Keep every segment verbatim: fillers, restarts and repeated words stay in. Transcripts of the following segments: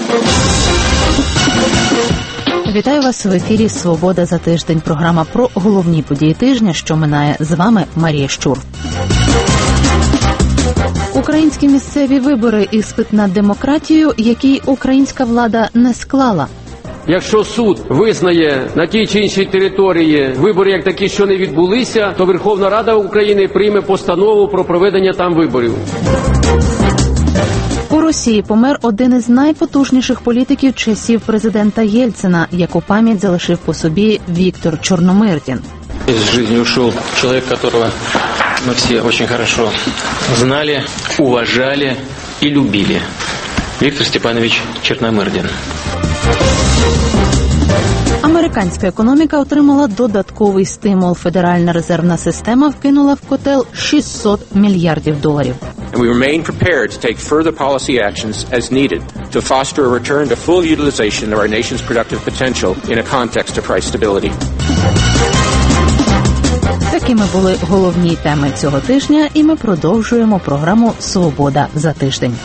Вітаю вас в ефірі «Свобода за тиждень». Програма про головні події тижня, що минає. З вами Марія Щур. Українські місцеві вибори – іспит на демократію, який українська влада не склала. Якщо суд визнає на тій чи іншій території вибори як такі, що не відбулися, то Верховна Рада України прийме постанову про проведення там виборів. У Росії помер один із найпотужніших політиків часів президента Єльцина, яку пам'ять залишив по собі Віктор Чорномирдін. Из жизни ушел человек, которого мы все очень хорошо знали, уважали и любили. Віктор Степанович Чорномирдін. Американська економіка отримала додатковий стимул. Федеральна резервна система вкинула в котел шістсот мільярдів доларів. And we remain prepared to take further policy actions as needed to foster a return to full utilization of our nation's productive potential in a context of price stability. Такими були головні теми цього тижня, і ми продовжуємо програму «Свобода за тиждень».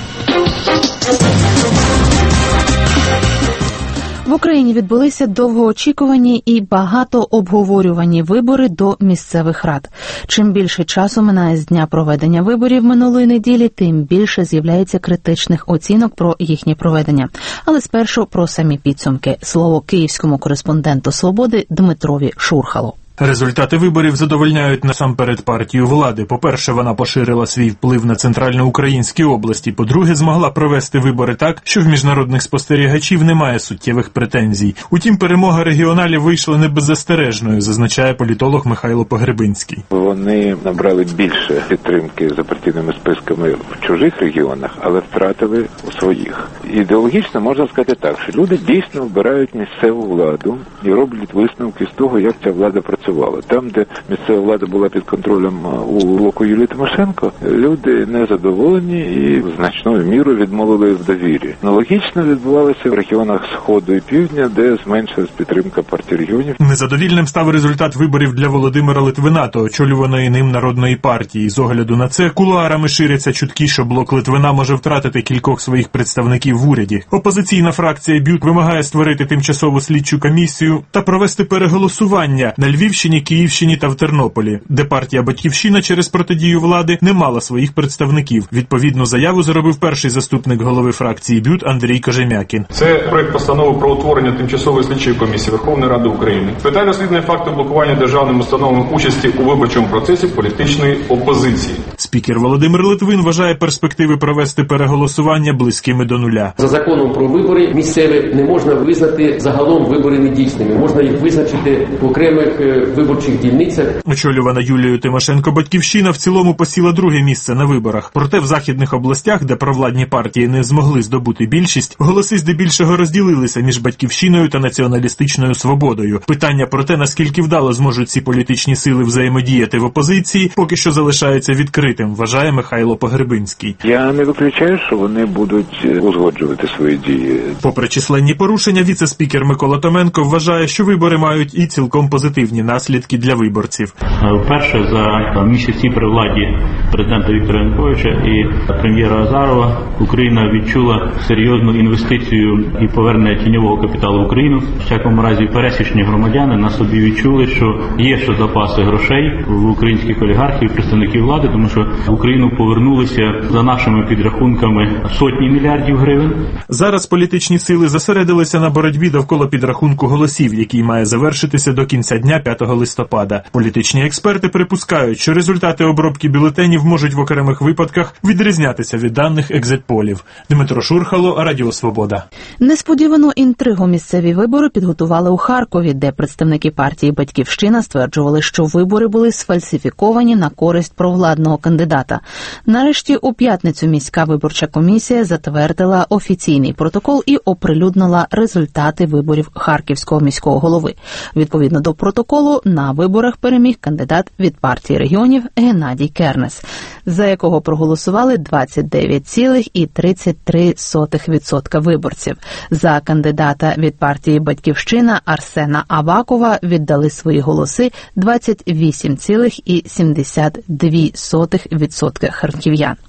В Україні відбулися довгоочікувані і багато обговорювані вибори до місцевих рад. Чим більше часу минає з дня проведення виборів минулої неділі, тим більше з'являється критичних оцінок про їхнє проведення. Але спершу про самі підсумки. Слово київському кореспонденту «Свободи» Дмитрові Шурхалу. Результати виборів задовольняють насамперед партію влади. По-перше, вона поширила свій вплив на центральноукраїнські області. По-друге, змогла провести вибори так, що в міжнародних спостерігачів немає суттєвих претензій. Утім, перемога регіоналів вийшла не беззастережною, зазначає політолог Михайло Погребинський. Вони набрали більше підтримки за партійними списками в чужих регіонах, але втратили у своїх. Ідеологічно можна сказати так, що люди дійсно обирають місцеву владу і роблять висновки з того, як ця влада працює. Там, де місцева влада була під контролем у блоку Юлії Тимошенко, люди незадоволені і значною мірою відмовили в довірі. Аналогічно відбувалося в регіонах Сходу і Півдня, де зменшилась підтримка партії регіонів. Незадовільним став результат виборів для Володимира Литвина, очолюваної ним Народної партії. З огляду на це, кулуарами ширяться чутки, що блок Литвина може втратити кількох своїх представників в уряді. Опозиційна фракція БЮТ вимагає створити тимчасову слідчу комісію та провести переголосування на Львівщині, Київщині та в Тернополі, де партія «Батьківщина» через протидію влади не мала своїх представників. Відповідну заяву зробив перший заступник голови фракції БЮТ Андрій Кожем'якін. Це проект постанови про утворення тимчасової слідчої комісії Верховної Ради України. Питання розслідування факту блокування державними установами участі у виборчому процесі політичної опозиції. Спікер Володимир Литвин вважає перспективи провести переголосування близькими до нуля. За законом про вибори місцеві не можна визнати загалом вибори недійсними. Можна їх визначити в окремих виборчих дільницях. Очолювана Юлією Тимошенко «Батьківщина» в цілому посіла друге місце на виборах. Проте в західних областях, де провладні партії не змогли здобути більшість, голоси здебільшого розділилися між «Батьківщиною» та націоналістичною «Свободою». Питання про те, наскільки вдало зможуть ці політичні сили взаємодіяти в опозиції, поки що залишається відкритим, вважає Михайло Погребинський. Я не виключаю, що вони будуть узгоджувати свої дії. Попри численні порушення, віце-спікер Микола Томенко вважає, що вибори мають і цілком позитивні наслідки для виборців. Вперше за місяці при владі президента Віктора Януковича і прем'єра Азарова Україна відчула серйозну інвестицію і повернення тіньового капіталу в Україну. В всякому разі, пересічні громадяни на собі відчули, що є ще запаси грошей в українських олігархів, представників влади, тому що в Україну повернулися за нашими підрахунками сотні мільярдів гривень. Зараз політичні сили зосередилися на боротьбі довкола підрахунку голосів, який має завершитися до кінця дня п'ятого листопада. Політичні експерти припускають, що результати обробки бюлетенів можуть в окремих випадках відрізнятися від даних екзитполів. Дмитро Шурхало, Радіо Свобода. Несподівану інтригу місцеві вибори підготували у Харкові, де представники партії «Батьківщина» стверджували, що вибори були сфальсифіковані на користь провладного кандидата. Нарешті у п'ятницю міська виборча комісія затвердила офіційний протокол і оприлюднила результати виборів Харківського міського голови. Відповідно до протоколу, на виборах переміг кандидат від партії регіонів Геннадій Кернес, за якого проголосували двадцять дев'ять цілих тридцять три сотих відсотка виборців. За кандидата від партії «Батьківщина» Арсена Авакова віддали свої голоси двадцять вісім цілих сімдесят дві сотих відсотка харків'ян.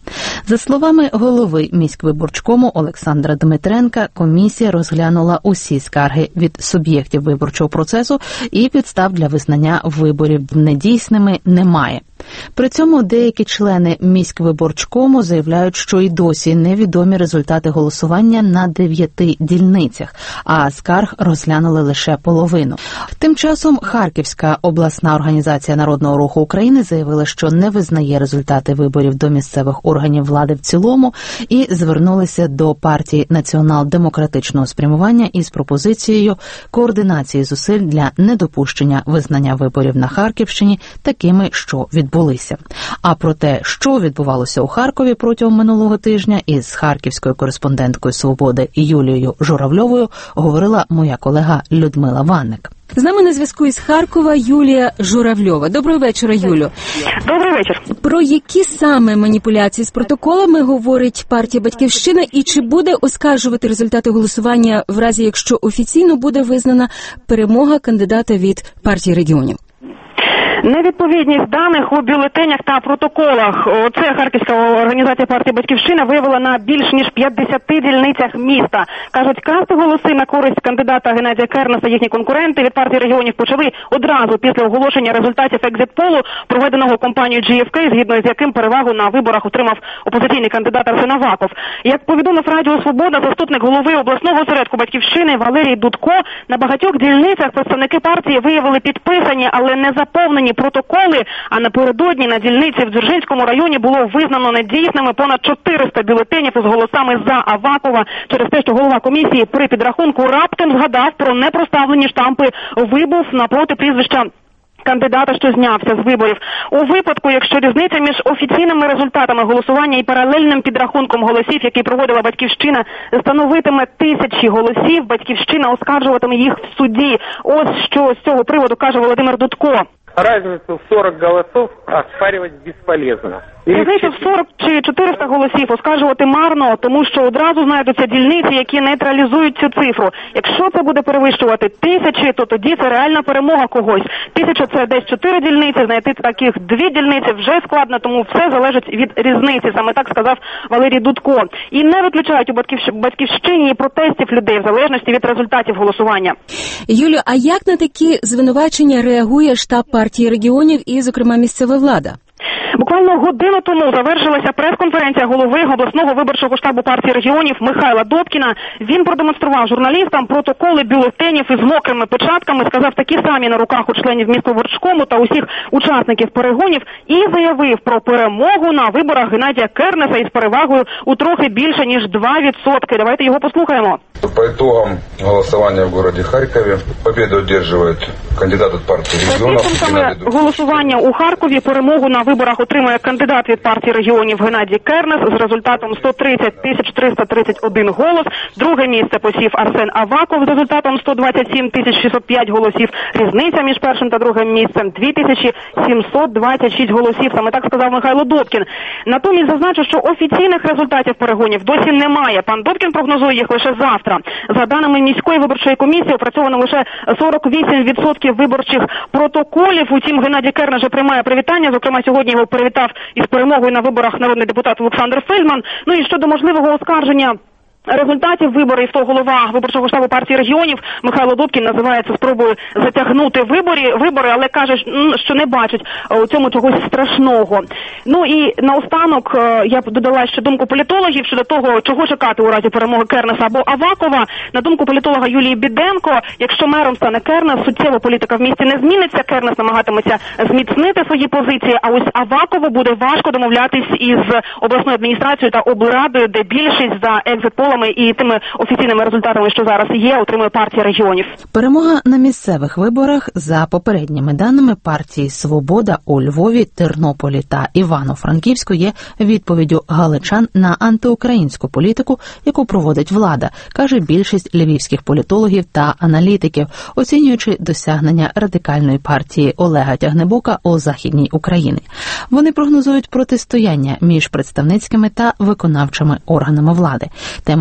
За словами голови міськвиборчкому Олександра Дмитренка, комісія розглянула усі скарги від суб'єктів виборчого процесу і підстав для визнання виборів недійсними немає. При цьому деякі члени міськвиборчкому заявляють, що й досі невідомі результати голосування на дев'яти дільницях, а скарг розглянули лише половину. Тим часом Харківська обласна організація Народного руху України заявила, що не визнає результати виборів до місцевих органів влади в цілому і звернулися до партії націонал-демократичного спрямування із пропозицією координації зусиль для недопущення визнання виборів на Харківщині такими, що відбувалися. Відбулися. А про те, що відбувалося у Харкові протягом минулого тижня, із харківською кореспонденткою «Свободи» Юлією Журавльовою говорила моя колега Людмила Ванник. З нами на зв'язку із Харкова Юлія Журавльова. Доброго вечора, Юлю. Добрий вечір. Про які саме маніпуляції з протоколами говорить партія «Батьківщина» і чи буде оскаржувати результати голосування в разі, якщо офіційно буде визнана перемога кандидата від партії регіонів? Невідповідність даних у бюлетенях та протоколах. Оце Харківська організація партії «Батьківщина» виявила на більш ніж п'ятдесяти дільницях міста. Кажуть, красти голоси на користь кандидата Геннадія Кернеса їхні конкуренти від партії регіонів почали одразу після оголошення результатів екзит-полу, проведеного компанією джі еф кей, згідно з яким перевагу на виборах отримав опозиційний кандидат Арсен Аваков. Як повідомив Радіо Свобода, заступник голови обласного осередку «Батьківщини» Валерій Дудко, на багатьох дільницях представники партії виявили підписані, але не заповнені протоколи, а напередодні на дільниці в Дзержинському районі було визнано недійсними понад чотириста бюлетенів із голосами за Авакова через те, що голова комісії при підрахунку раптом згадав про непроставлені штампи «вибув» напроти прізвища кандидата, що знявся з виборів. У випадку, якщо різниця між офіційними результатами голосування і паралельним підрахунком голосів, який проводила «Батьківщина», становитиме тисячі голосів, «Батьківщина» оскаржуватиме їх в суді. Ось що з цього приводу каже Володимир Дудко. Разницу в сорок голосов оспаривать бесполезно. Різницю в сорок чи чотириста голосів оскаржувати марно, тому що одразу знайдуться дільниці, які нейтралізують цю цифру. Якщо це буде перевищувати тисячі, то тоді це реальна перемога когось. Тисяча – це десь чотири дільниці, знайти таких дві дільниці вже складно, тому все залежить від різниці. Саме так сказав Валерій Дудко. І не виключають у «Батьківщині» і протестів людей в залежності від результатів голосування. Юлю, а як на такі звинувачення реагує штаб партії регіонів і, зокрема, місцева влада? Буквально годину тому завершилася прес-конференція голови обласного виборчого штабу партії регіонів Михайла Добкіна. Він продемонстрував журналістам протоколи бюлетенів із мокрими печатками, сказав такі самі на руках у членів міськвиборчкому та усіх учасників перегонів і заявив про перемогу на виборах Геннадія Кернеса із перевагою у трохи більше ніж два відсотки. Давайте його послухаємо. По итогам голосування в городі Харкові победу одержує кандидат від партії регіонів. Саме голосування у Харкові перемогу на виборах отримує кандидат від партії регіонів Геннадій Кернес з результатом сто тридцять тисяч триста тридцять один голос. Друге місце посів Арсен Аваков з результатом сто двадцять сім тисяч шістсот п'ять голосів. Різниця між першим та другим місцем дві тисячі сімсот двадцять шість голосів. Саме так сказав Михайло Добкін. Натомість зазначу, що офіційних результатів перегонів досі немає. Пан Добкін прогнозує їх лише завтра. За даними міської виборчої комісії, опрацьовано лише сорок вісім відсотків виборчих протоколів. Утім, Геннадій Кернес вже приймає привітання. Зокрема, сьогодні його привітав із перемогою на виборах народний депутат Олександр Фельдман. Ну і щодо можливого оскарження результатів виборів, то голова виборчого штабу партії регіонів Михайло Добкін називає це спробою затягнути вибори, вибори, але каже, що не бачить у цьому чогось страшного. Ну і наостанок я б додала ще думку політологів щодо того, чого чекати у разі перемоги Кернеса або Авакова. На думку політолога Юлії Біденко, якщо мером стане Кернес, суттєво політика в місті не зміниться, Кернес намагатиметься зміцнити свої позиції, а ось Авакову буде важко домовлятись із обласною адміністрацією та облрадою, де більшість за екзит-полом і тими офіційними результатами, що зараз є, отримує партія регіонів. Перемога на місцевих виборах за попередніми даними партії «Свобода» у Львові, Тернополі та Івано-Франківську є відповіддю галичан на антиукраїнську політику, яку проводить влада, каже більшість львівських політологів та аналітиків, оцінюючи досягнення радикальної партії Олега Тягнебока у Західній Україні. Вони прогнозують протистояння між представницькими та виконавчими органами влади. Тему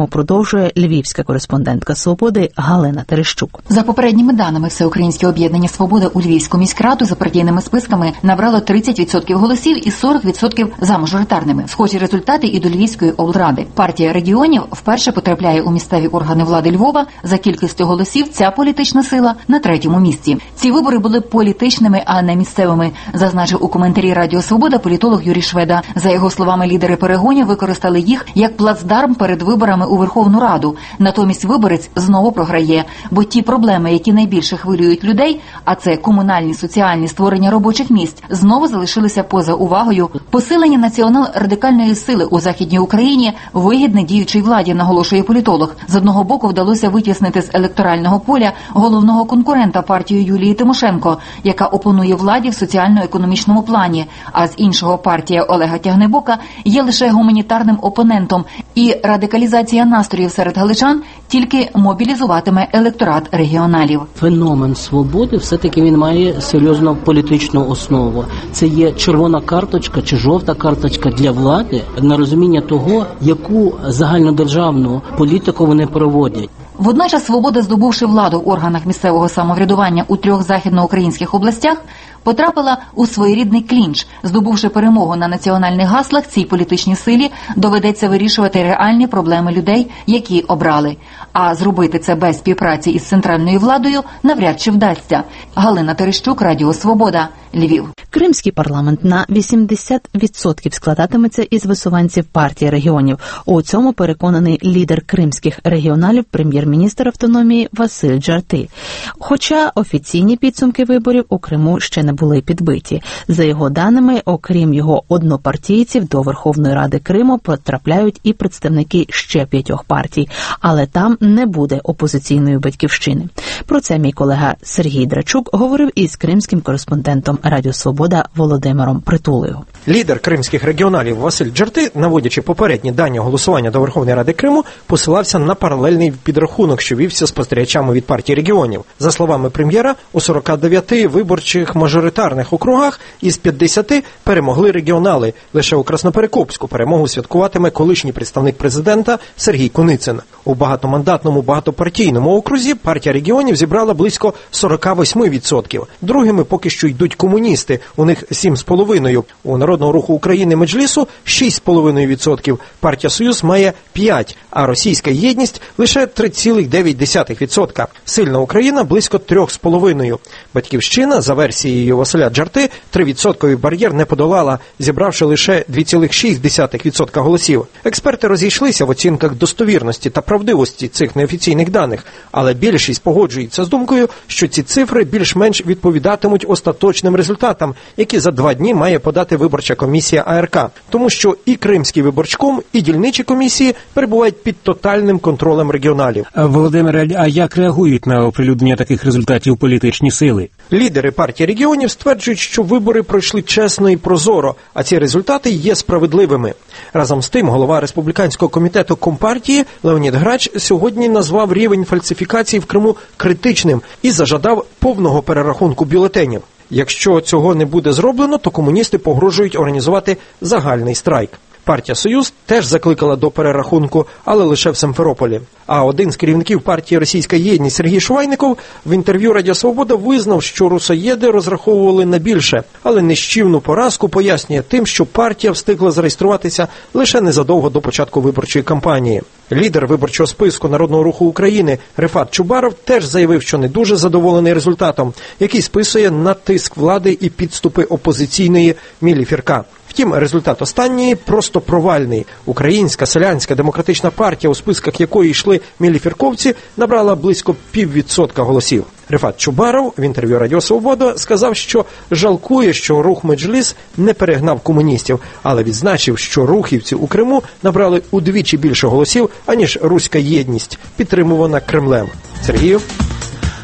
Тему продовжує львівська кореспондентка «Свободи» Галина Терещук. За попередніми даними, Всеукраїнське об'єднання «Свобода» у Львівську міськраду за партійними списками набрало тридцять відсотків голосів і сорок відсотків за мажоритарними. Схожі результати і до Львівської облради. Партія регіонів вперше потрапляє у місцеві органи влади Львова. За кількістю голосів ця політична сила на третьому місці. Ці вибори були політичними, а не місцевими, зазначив у коментарі Радіо Свобода політолог Юрій Шведа. За його словами, лідери перегонів використали їх як плацдарм перед виборами у Верховну Раду. Натомість виборець знову програє, бо ті проблеми, які найбільше хвилюють людей, а це комунальні, соціальні, створення робочих місць, знову залишилися поза увагою. Посилення націонал-радикальної сили у Західній Україні вигідне діючій владі, наголошує політолог. З одного боку вдалося витіснити з електорального поля головного конкурента партію Юлії Тимошенко, яка опонує владі в соціально-економічному плані, а з іншого партія Олега Тягнебока є лише гуманітарним опонентом, і радикалізація настроїв серед галичан тільки мобілізуватиме електорат регіоналів. Феномен свободи все-таки він має серйозну політичну основу. Це є червона карточка чи жовта карточка для влади на розуміння того, яку загальнодержавну політику вони проводять. Водночас «Свобода», здобувши владу в органах місцевого самоврядування у трьох західноукраїнських областях, потрапила у своєрідний клінч. Здобувши перемогу на національних гаслах, цій політичній силі доведеться вирішувати реальні проблеми людей, які обрали. А зробити це без співпраці із центральною владою навряд чи вдасться. Галина Терещук, Радіо Свобода, Львів. Кримський парламент на вісімдесят відсотків складатиметься із висуванців партії регіонів. У цьому переконаний лідер кримських регіоналів, прем'єр-міністр автономії Василь Джарти. Хоча офіційні підсумки виборів у Криму ще не були підбиті. За його даними, окрім його однопартійців, до Верховної Ради Криму потрапляють і представники ще п'ятьох партій, але там не буде опозиційної батьківщини. Про це мій колега Сергій Драчук говорив із кримським кореспондентом Радіо Свобода Володимиром Притулею. Лідер кримських регіоналів Василь Джарти, наводячи попередні дані голосування до Верховної Ради Криму, посилався на паралельний підрахунок, що вівся спостерігачами від партії регіонів. За словами прем'єра, у сорока дев'яти виборчих мажоритарних округах із п'ятдесяти перемогли регіонали. Лише у Красноперекопську перемогу святкуватиме колишній представник президента Сергій Куницин. У багатомандатному багатопартійному окрузі партія регіонів зібрала близько сорока восьми відсотків. Другими поки що йдуть комуністи, у них сім з половиною. У Народного руху України Меджлісу шість з половиною відсотків. Партія Союз має п'ять, а Російська єдність лише три цілих дев'ять десятих відсотка. Сильна Україна близько трьох з половиною. Батьківщина, за версією Василя Джарти, трьохвідсотковий бар'єр не подолала, зібравши лише два цілих шість десятих відсотка голосів. Експерти розійшлися в оцінках достовірності та правдивості цих неофіційних даних, але більшість погоджується з думкою, що ці цифри більш-менш відповідатимуть остаточним результатам, які за два дні має подати виборча комісія А Р К. Тому що і Кримський виборчком, і дільничі комісії перебувають під тотальним контролем регіоналів. Володимире, а як реагують на оприлюднення таких результатів політичні сили? Лідери партії регіонів стверджують, що вибори пройшли чесно і прозоро, а ці результати є справедливими. Разом з тим, голова республіканського комітету Компартії Леонід Грач сьогодні назвав рівень фальсифікацій в Криму критичним і зажадав повного перерахунку бюлетенів. Якщо цього не буде зроблено, то комуністи погрожують організувати загальний страйк. Партія «Союз» теж закликала до перерахунку, але лише в Симферополі. А один з керівників партії «Російська єдність» Сергій Швайников в інтерв'ю «Радіо Свобода» визнав, що русоєди розраховували на більше, але нищівну поразку пояснює тим, що партія встигла зареєструватися лише незадовго до початку виборчої кампанії. Лідер виборчого списку Народного руху України Рефат Чубаров теж заявив, що не дуже задоволений результатом, який списує на тиск влади і підступи опозиційної Мілі Фірка. Втім, результат останньої просто провальний. Українська селянська демократична партія, у списках якої йшли міліфірковці, набрала близько піввідсотка голосів. Рефат Чубаров в інтерв'ю «Радіо Свобода» сказав, що жалкує, що рух Меджліс не перегнав комуністів, але відзначив, що рухівці у Криму набрали удвічі більше голосів, аніж Руська єдність, підтримувана Кремлем. Сергію.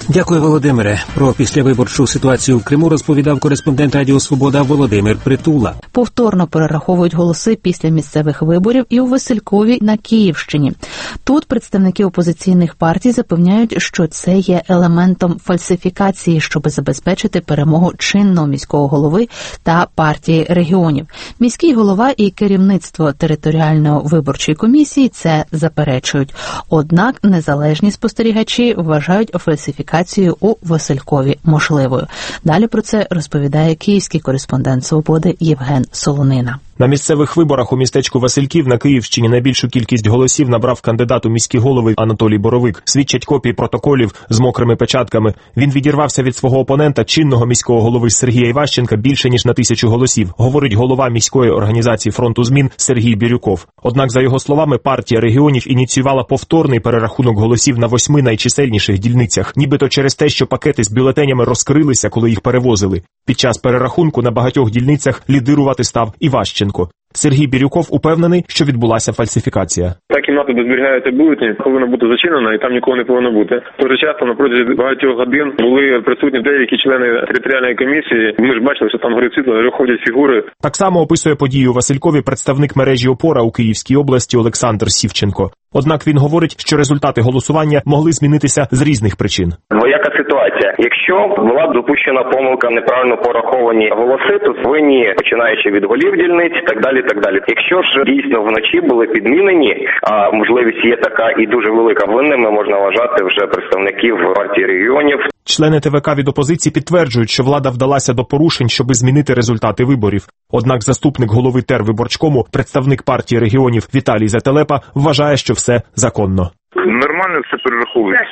Дякую, Володимире. Про післявиборчу ситуацію в Криму розповідав кореспондент Радіо Свобода Володимир Притула. Повторно перераховують голоси після місцевих виборів і у Василькові на Київщині. Тут представники опозиційних партій запевняють, що це є елементом фальсифікації, щоб забезпечити перемогу чинного міського голови та партії регіонів. Міський голова і керівництво територіальної виборчої комісії це заперечують. Однак незалежні спостерігачі вважають фальсифікацію у Василькові можливою. Далі про це розповідає київський кореспондент «Свободи» Євген Солонина. На місцевих виборах у містечку Васильків на Київщині найбільшу кількість голосів набрав кандидат у міські голови Анатолій Боровик. Свідчать копії протоколів з мокрими печатками. Він відірвався від свого опонента, чинного міського голови Сергія Іващенка, більше ніж на тисячу голосів, говорить голова міської організації «Фронту змін» Сергій Бірюков. Однак, за його словами, партія регіонів ініціювала повторний перерахунок голосів на восьми найчисельніших дільницях, нібито через те, що пакети з бюлетенями розкрилися, коли їх перевозили. Під час перерахунку на багатьох дільницях лідирувати став Іващенко. Сергій Бірюков упевнений, що відбулася фальсифікація. Та кімната, де зберігається бюлетені, повинна бути зачинена, і там нікого не повинно бути. Дуже часто на протязі багатьох годин були присутні деякі члени територіальної комісії. Ми ж бачили, що там горить світло, виходять фігури. Так само описує подію у Василькові представник мережі «Опора» у Київській області Олександр Сівченко. Однак він говорить, що результати голосування могли змінитися з різних причин. Двояка ситуація. Якщо була допущена помилка, неправильно пораховані голоси, то винні, починаючи від голів дільниць, так далі, так далі. Якщо ж дійсно вночі були підмінені, а можливість є така і дуже велика, винними можна вважати вже представників партії регіонів. Члени ТВК від опозиції підтверджують, що влада вдалася до порушень, щоби змінити результати виборів. Однак заступник голови Тервиборчкому, представник партії регіонів Віталій Зателепа, вважає, що все законно. Нормально все перераховується.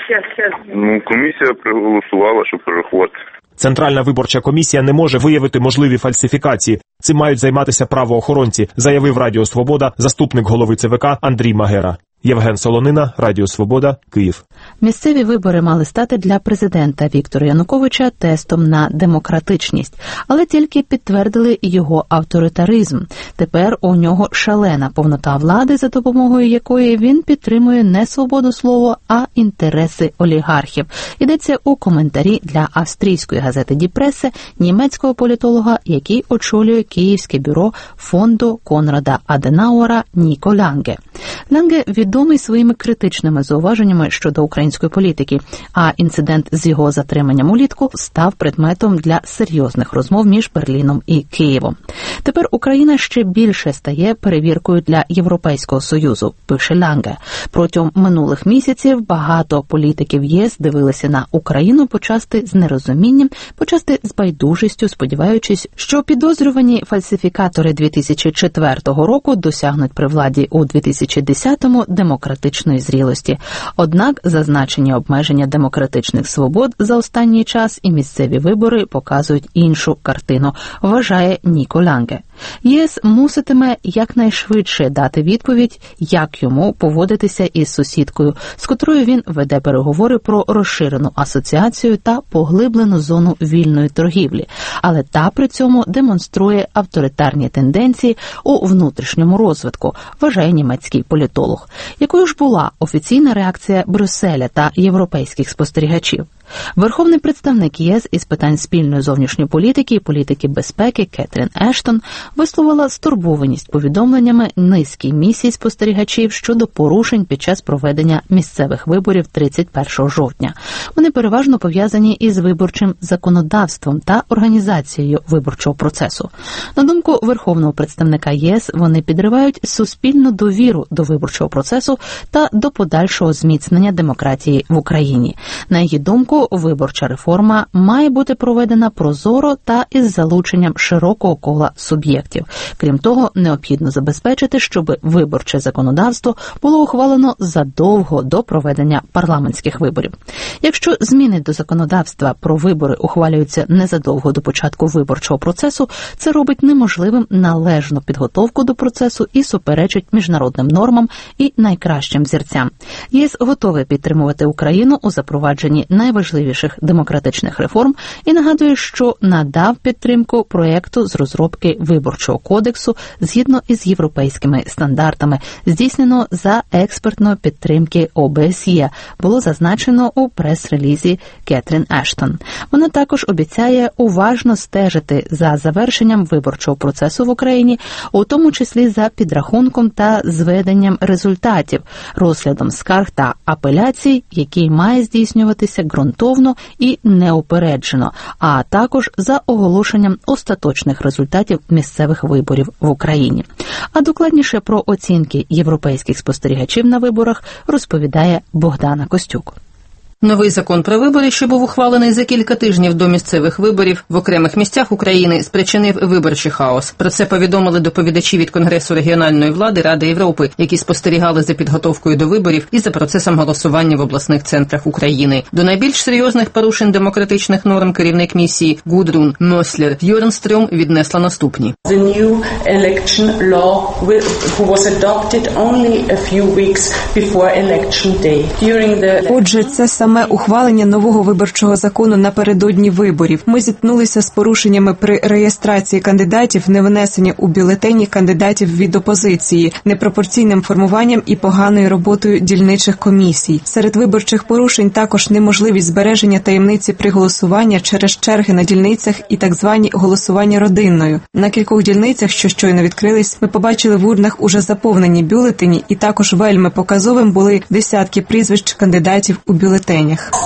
Ну, комісія проголосувала, щоб перерахувати. Центральна виборча комісія не може виявити можливі фальсифікації. Цим мають займатися правоохоронці, заявив Радіо Свобода заступник голови ЦВК Андрій Магера. Євген Солонина, Радіо Свобода, Київ. Місцеві вибори мали стати для президента Віктора Януковича тестом на демократичність, але тільки підтвердили його авторитаризм. Тепер у нього шалена повнота влади, за допомогою якої він підтримує не свободу слова, а інтереси олігархів. Йдеться у коментарі для австрійської газети «Die Presse» німецького політолога, який очолює Київське бюро фонду Конрада Аденауера Ніко Лянге. Лянге відомий своїми критичними зауваженнями щодо української політики, а інцидент з його затриманням улітку став предметом для серйозних розмов між Берліном і Києвом. Тепер Україна ще більше стає перевіркою для Європейського Союзу, пише Лянге. Протягом минулих місяців багато політиків ЄС дивилися на Україну почасти з нерозумінням, почасти з байдужістю, сподіваючись, що підозрювані фальсифікатори дві тисячі четвертого року досягнуть при владі у дві тисячі десятому демократичної зрілості. Однак зазначені обмеження демократичних свобод за останній час і місцеві вибори показують іншу картину, вважає Ніко Лянге. ЄС муситиме якнайшвидше дати відповідь, як йому поводитися із сусідкою, з котрою він веде переговори про розширену асоціацію та поглиблену зону вільної торгівлі, але та при цьому демонструє авторитарні тенденції у внутрішньому розвитку, вважає німецький політолог. Якою ж була офіційна реакція Брюсселя та європейських спостерігачів? Верховний представник ЄС із питань спільної зовнішньої політики і політики безпеки Кетрін Ештон висловила стурбованість повідомленнями низки місій спостерігачів щодо порушень під час проведення місцевих виборів тридцять першого жовтня. Вони переважно пов'язані із виборчим законодавством та організацією виборчого процесу. На думку верховного представника ЄС, вони підривають суспільну довіру до виборчого процесу та до подальшого зміцнення демократії в Україні. На її думку, виборча реформа має бути проведена прозоро та із залученням широкого кола суб'єктів. Крім того, необхідно забезпечити, щоб виборче законодавство було ухвалено задовго до проведення парламентських виборів. Якщо зміни до законодавства про вибори ухвалюються незадовго до початку виборчого процесу, це робить неможливим належну підготовку до процесу і суперечить міжнародним нормам і найкращим взірцям. ЄС готовий підтримувати Україну у запровадженні найважливіших найважливіших демократичних реформ і нагадує, що надав підтримку проєкту з розробки Виборчого кодексу згідно із європейськими стандартами, здійснено за експертної підтримки О Б С Є, було зазначено у прес-релізі Кетрін Ештон. Вона також обіцяє уважно стежити за завершенням виборчого процесу в Україні, у тому числі за підрахунком та зведенням результатів, розглядом скарг та апеляцій, який має здійснюватися ґрунтовно і неупереджено, а також за оголошенням остаточних результатів місцевих виборів в Україні. А докладніше про оцінки європейських спостерігачів на виборах розповідає Богдана Костюк. Новий закон про вибори, що був ухвалений за кілька тижнів до місцевих виборів в окремих місцях України, спричинив виборчий хаос. Про це повідомили доповідачі від Конгресу регіональної влади Ради Європи, які спостерігали за підготовкою до виборів і за процесом голосування в обласних центрах України. До найбільш серйозних порушень демократичних норм керівник місії Гудрун Мьослер-Бьорнстрöm віднесла наступні. The new election law who was adopted only a few weeks before election day. During the Отже, це саме ухвалення нового виборчого закону напередодні виборів. Ми зіткнулися з порушеннями при реєстрації кандидатів, невнесення у бюлетені кандидатів від опозиції, непропорційним формуванням і поганою роботою дільничих комісій. Серед виборчих порушень також неможливість збереження таємниці при голосуванні через черги на дільницях і так звані голосування родинною. На кількох дільницях, що щойно відкрились, ми побачили в урнах уже заповнені бюлетені, і також вельми показовим були десятки прізвищ кандидатів у бюлетені.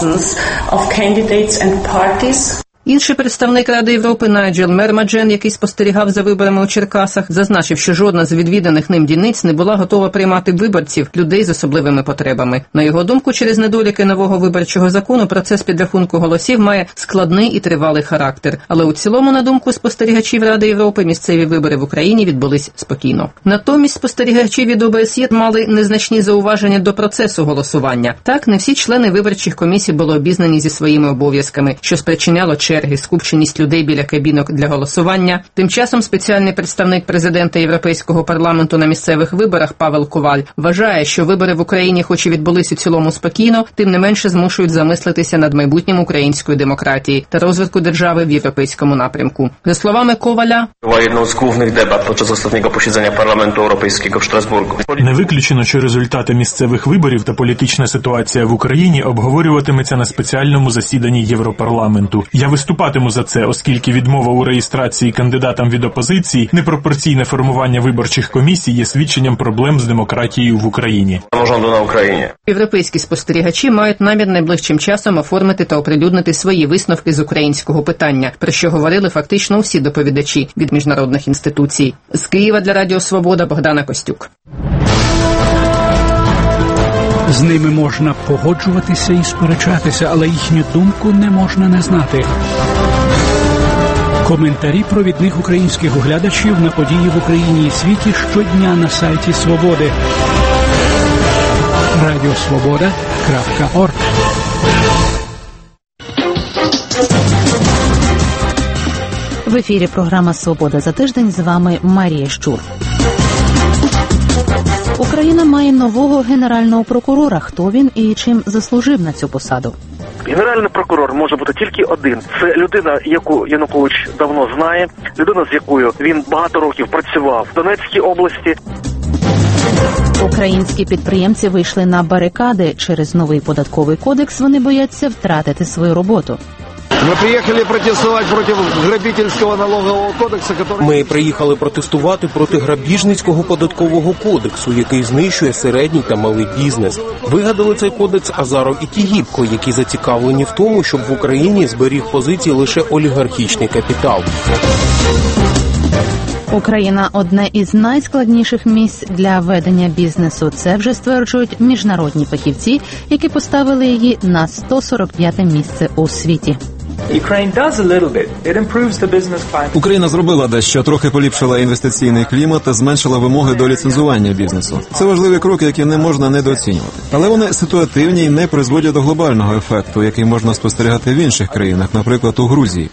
Інший представник Ради Європи Найджел Мермаджен, який спостерігав за виборами у Черкасах, зазначив, що жодна з відвіданих ним дільниць не була готова приймати виборців, людей з особливими потребами. На його думку, через недоліки нового виборчого закону процес підрахунку голосів має складний і тривалий характер. Але у цілому, на думку спостерігачів Ради Європи, місцеві вибори в Україні відбулись спокійно. Натомість спостерігачі від О Б С Є мали незначні зауваження до процесу голосування. Так, не всі члени виборчих комісій були обізнані зі своїми обов'язками, що спричиняло черги, скупченість людей біля кабінок для голосування. Тим часом спеціальний представник президента Європейського парламенту на місцевих виборах Павел Коваль вважає, що вибори в Україні, хоч і відбулись у цілому спокійно, тим не менше змушують замислитися над майбутнім української демократії та розвитку держави в європейському напрямку. За словами Коваля, одну з головних дебат під час останнього засідання парламенту Європейського в Штрасбургу. Не виключено, що результати місцевих виборів та політична ситуація в Україні обговорюватиметься на спеціальному засіданні Європарламенту. Я виступатиму за це, оскільки відмова у реєстрації кандидатам від опозиції, непропорційне формування виборчих комісій є свідченням проблем з демократією в Україні. На Україні. Європейські спостерігачі мають намір найближчим часом оформити та оприлюднити свої висновки з українського питання, про що говорили фактично всі доповідачі від міжнародних інституцій. З Києва для Радіо Свобода Богдана Костюк. З ними можна погоджуватися і сперечатися, але їхню думку не можна не знати. Коментарі провідних українських оглядачів на події в Україні і світі щодня на сайті Свободи. радіо свобода крапка орг. В ефірі програма «Свобода за тиждень». З вами Марія Щур. Україна має нового генерального прокурора. Хто він і чим заслужив на цю посаду? Генеральний прокурор може бути тільки один. Це людина, яку Янукович давно знає, людина, з якою він багато років працював в Донецькій області. Українські підприємці вийшли на барикади. Через новий податковий кодекс вони бояться втратити свою роботу. Ми приїхали протестувати проти грабительського налогового кодексу, який... Ми приїхали протестувати проти грабіжницького податкового кодексу, який знищує середній та малий бізнес. Вигадали цей кодекс Азаров і Тігіпко, які зацікавлені в тому, щоб в Україні зберіг позиції лише олігархічний капітал. Україна – одне із найскладніших місць для ведення бізнесу. Це вже стверджують міжнародні фахівці, які поставили її на сто сорок п'яте місце у світі. Україна зробила дещо, трохи поліпшила інвестиційний клімат та зменшила вимоги до ліцензування бізнесу. Це важливі кроки, які не можна недооцінювати. Але вони ситуативні і не призводять до глобального ефекту, який можна спостерігати в інших країнах, наприклад, у Грузії.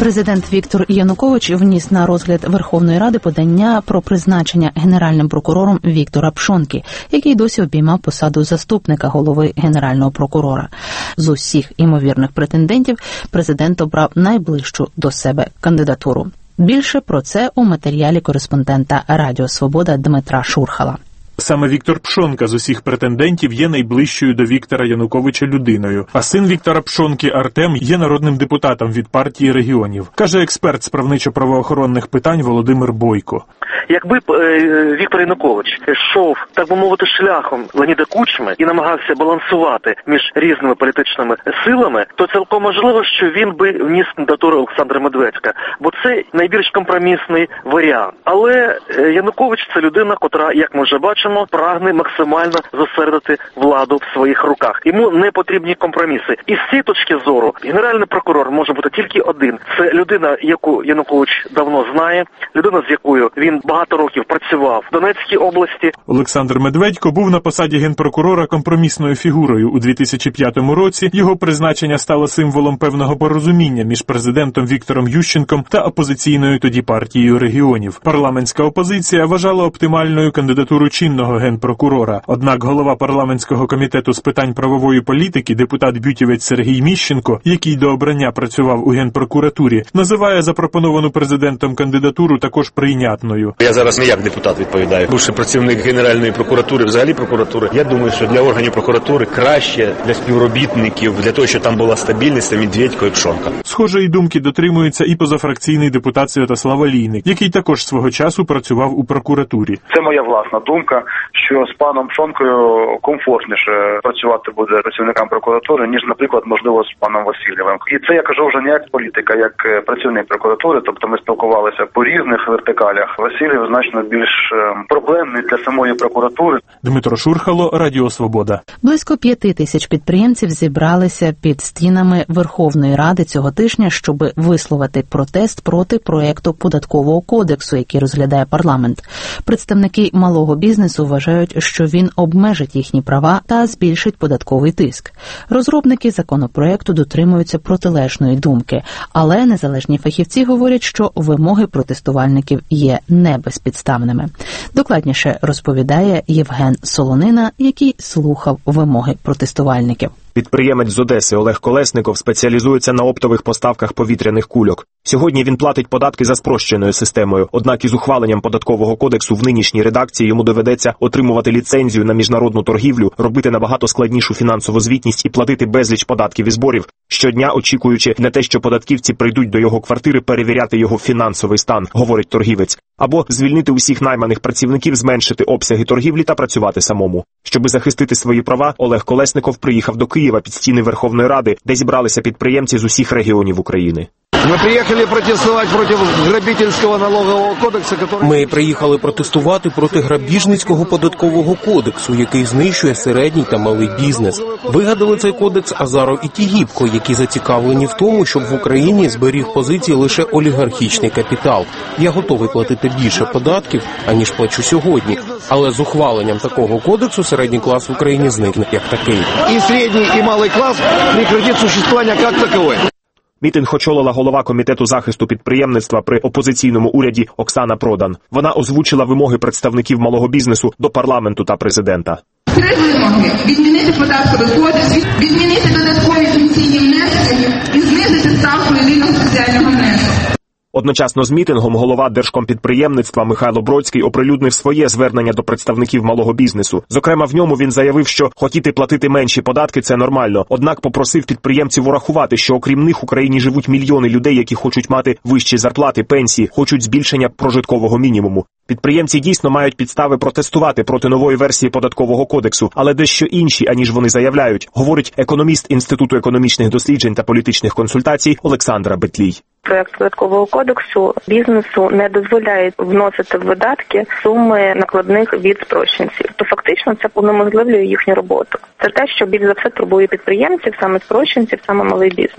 Президент Віктор Янукович вніс на розгляд Верховної Ради подання про призначення генеральним прокурором Віктора Пшонки, який досі обіймав посаду заступника голови генерального прокурора. З усіх імовірних претендентів президент обрав найближчу до себе кандидатуру. Більше про це у матеріалі кореспондента Радіо Свобода Дмитра Шурхала. Саме Віктор Пшонка з усіх претендентів є найближчою до Віктора Януковича людиною, а син Віктора Пшонки Артем є народним депутатом від партії регіонів, каже експерт з правничо-правоохоронних питань Володимир Бойко. Якби е, Віктор Янукович йшов, так би мовити, шляхом Леоніда Кучми і намагався балансувати між різними політичними силами, то цілком можливо, що він би вніс кандидатуру Олександра Медведчука, бо це найбільш компромісний варіант. Але е, Янукович – це людина, котра, як ми вже бачимо, прагне максимально зосередити владу в своїх руках. Йому не потрібні компроміси. І з цієї точки зору генеральний прокурор може бути тільки один. Це людина, яку Янукович давно знає, людина, з якою він багато років працював в Донецькій області. Олександр Медведько був на посаді генпрокурора компромісною фігурою. У дві тисячі п'ятому році його призначення стало символом певного порозуміння між президентом Віктором Ющенком та опозиційною тоді партією регіонів. Парламентська опозиція вважала оптимальною кандидатуру чинного генпрокурора. Однак голова парламентського комітету з питань правової політики, депутат-бютівець Сергій Міщенко, який до обрання працював у Генпрокуратурі, називає запропоновану президентом кандидатуру також прийнятною. Я зараз не як депутат відповідаю. Бувши працівник Генеральної прокуратури, взагалі прокуратури, я думаю, що для органів прокуратури краще, для співробітників, для того, щоб там була стабільність, це Медведько і Пшонка. Схожої думки дотримується і позафракційний депутат Святослав Олійник, який також свого часу працював у прокуратурі. Це моя власна думка, що з паном Пшонкою комфортніше працювати буде працівникам прокуратури, ніж, наприклад, можливо, з паном Васильєвим. І це я кажу вже не як політика, як працівник прокуратури, тобто ми спілкувалися по різних вертикалях. Васильєв значно більш проблемний для самої прокуратури. Дмитро Шурхало, Радіо Свобода. Близько п'яти тисяч підприємців зібралися під стінами Верховної Ради цього тижня, щоб висловити протест проти проекту податкового кодексу, який розглядає парламент. Представники малого бізнесу вважають, що він обмежить їхні права та збільшить податковий тиск. Розробники законопроекту дотримуються протилежної думки, але незалежні фахівці говорять, що вимоги протестувальників є небезпідставними. Докладніше розповідає Євген Солонина, який слухав вимоги протестувальників. Підприємець з Одеси Олег Колесников спеціалізується на оптових поставках повітряних кульок. Сьогодні він платить податки за спрощеною системою, однак із ухваленням податкового кодексу в нинішній редакції йому доведеться отримувати ліцензію на міжнародну торгівлю, робити набагато складнішу фінансову звітність і платити безліч податків і зборів, щодня очікуючи на те, що податківці прийдуть до його квартири перевіряти його фінансовий стан, говорить торгівець, або звільнити усіх найманих працівників, зменшити обсяги торгівлі та працювати самому. Щоби захистити свої права, Олег Колесников приїхав до Києва під стіни Верховної Ради, де зібралися підприємці з усіх регіонів України. Ми приїхали протестувати проти грабительського налогового кодексу, який... Ми приїхали протестувати проти грабіжницького податкового кодексу, який знищує середній та малий бізнес. Вигадали цей кодекс Азаров і Тігіпко, які зацікавлені в тому, щоб в Україні зберіг позиції лише олігархічний капітал. Я готовий платити більше податків, аніж плачу сьогодні. Але з ухваленням такого кодексу середній клас в Україні зникне як такий. І середній, і малий клас прекратить существування як такове. Мітинг очолила голова Комітету захисту підприємництва при опозиційному уряді Оксана Продан. Вона озвучила вимоги представників малого бізнесу до парламенту та президента. Три вимоги – відмінити податковий кодекс, відмінити додаткові пенсійні внески і знизити ставку єдиного соціального внеску. Одночасно з мітингом голова Держкомпідприємництва Михайло Бродський оприлюднив своє звернення до представників малого бізнесу. Зокрема, в ньому він заявив, що хотіти платити менші податки – це нормально. Однак попросив підприємців урахувати, що окрім них в Україні живуть мільйони людей, які хочуть мати вищі зарплати, пенсії, хочуть збільшення прожиткового мінімуму. Підприємці дійсно мають підстави протестувати проти нової версії податкового кодексу, але дещо інші, аніж вони заявляють, говорить економіст Інституту економічних досліджень та політичних консультацій Олександра Бетлій. Проект податкового кодексу бізнесу не дозволяє вносити в видатки суми накладних від спрощенців. То фактично це унеможливлює їхню роботу. Це те, що більш за все турбує підприємців, саме спрощенців, саме малий бізнес.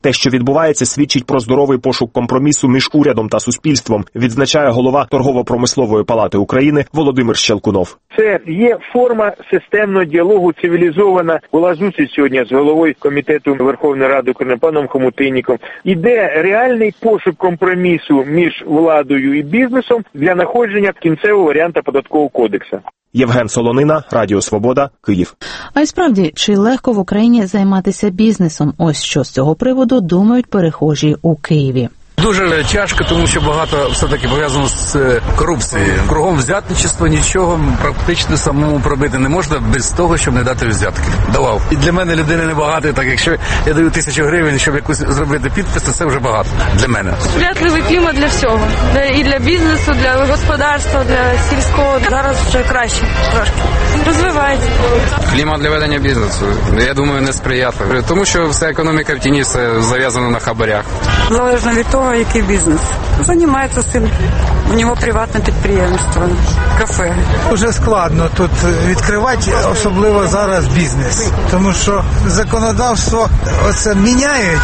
Те, що відбувається, свідчить про здоровий пошук компромісу між урядом та суспільством, відзначає голова Торгово-промислової палати України Володимир Щелкунов. Це є форма системного діалогу, цивілізована. Була зустріч сьогодні з головою комітету Верховної Ради України паном Хомутинніком. Іде реальний пошук компромісу між владою і бізнесом для знаходження кінцевого варіанту податкового кодексу. Євген Солонина, Радіо Свобода, Київ. А й справді, чи легко в Україні займатися бізнесом? Ось що з цього приводу думають перехожі у Києві. Дуже тяжко, тому що багато все-таки пов'язано з корупцією. Кругом взятничество, нічого практично самому пробити не можна без того, щоб не дати взятки. Давав. І для мене людини небагато, так якщо я даю тисячу гривень, щоб якусь зробити підпис, то це вже багато для мене. Сприятливий клімат для всього. І для бізнесу, для господарства, для сільського. Зараз вже краще трошки. Розвивається. Клімат для ведення бізнесу, я думаю, не сприятливий. Тому що вся економіка в тіні, все зав'язано на хабарях. Залежно від того, який бізнес. Займається цим. У нього приватне підприємство, кафе. Дуже складно тут відкривати, особливо зараз бізнес. Тому що законодавство оце міняють,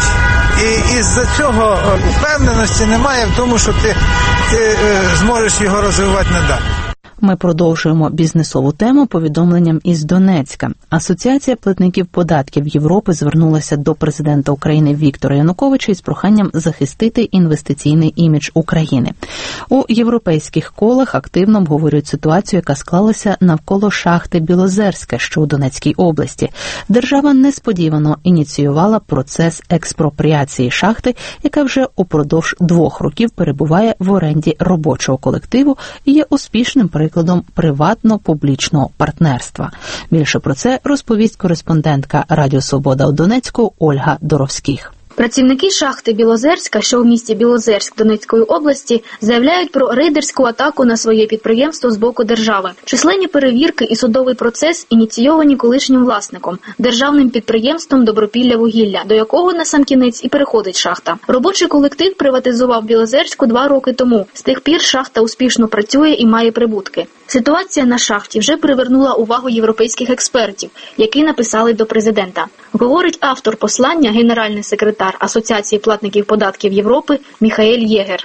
і із-за цього впевненості немає в тому, що ти, ти зможеш його розвивати надалі. Ми продовжуємо бізнесову тему повідомленням із Донецька. Асоціація платників податків Європи звернулася до президента України Віктора Януковича із проханням захистити інвестиційний імідж України. У європейських колах активно обговорюють ситуацію, яка склалася навколо шахти Білозерська, що у Донецькій області. Держава несподівано ініціювала процес експропріації шахти, яка вже упродовж двох років перебуває в оренді робочого колективу і є успішним прикладом прикладом приватно-публічного партнерства. Більше про це розповість кореспондентка Радіо Свобода у Донецьку Ольга Доровських. Працівники шахти Білозерська, що в місті Білозерськ Донецької області, заявляють про рейдерську атаку на своє підприємство з боку держави. Численні перевірки і судовий процес ініційовані колишнім власником – державним підприємством «Добропілля-вугілля», до якого насамкінець і переходить шахта. Робочий колектив приватизував Білозерську два роки тому. З тих пір шахта успішно працює і має прибутки. Ситуація на шахті вже привернула увагу європейських експертів, які написали до президента. Говорить автор послання, генеральний секретар Асоціації платників податків Європи Міхаель Єгер.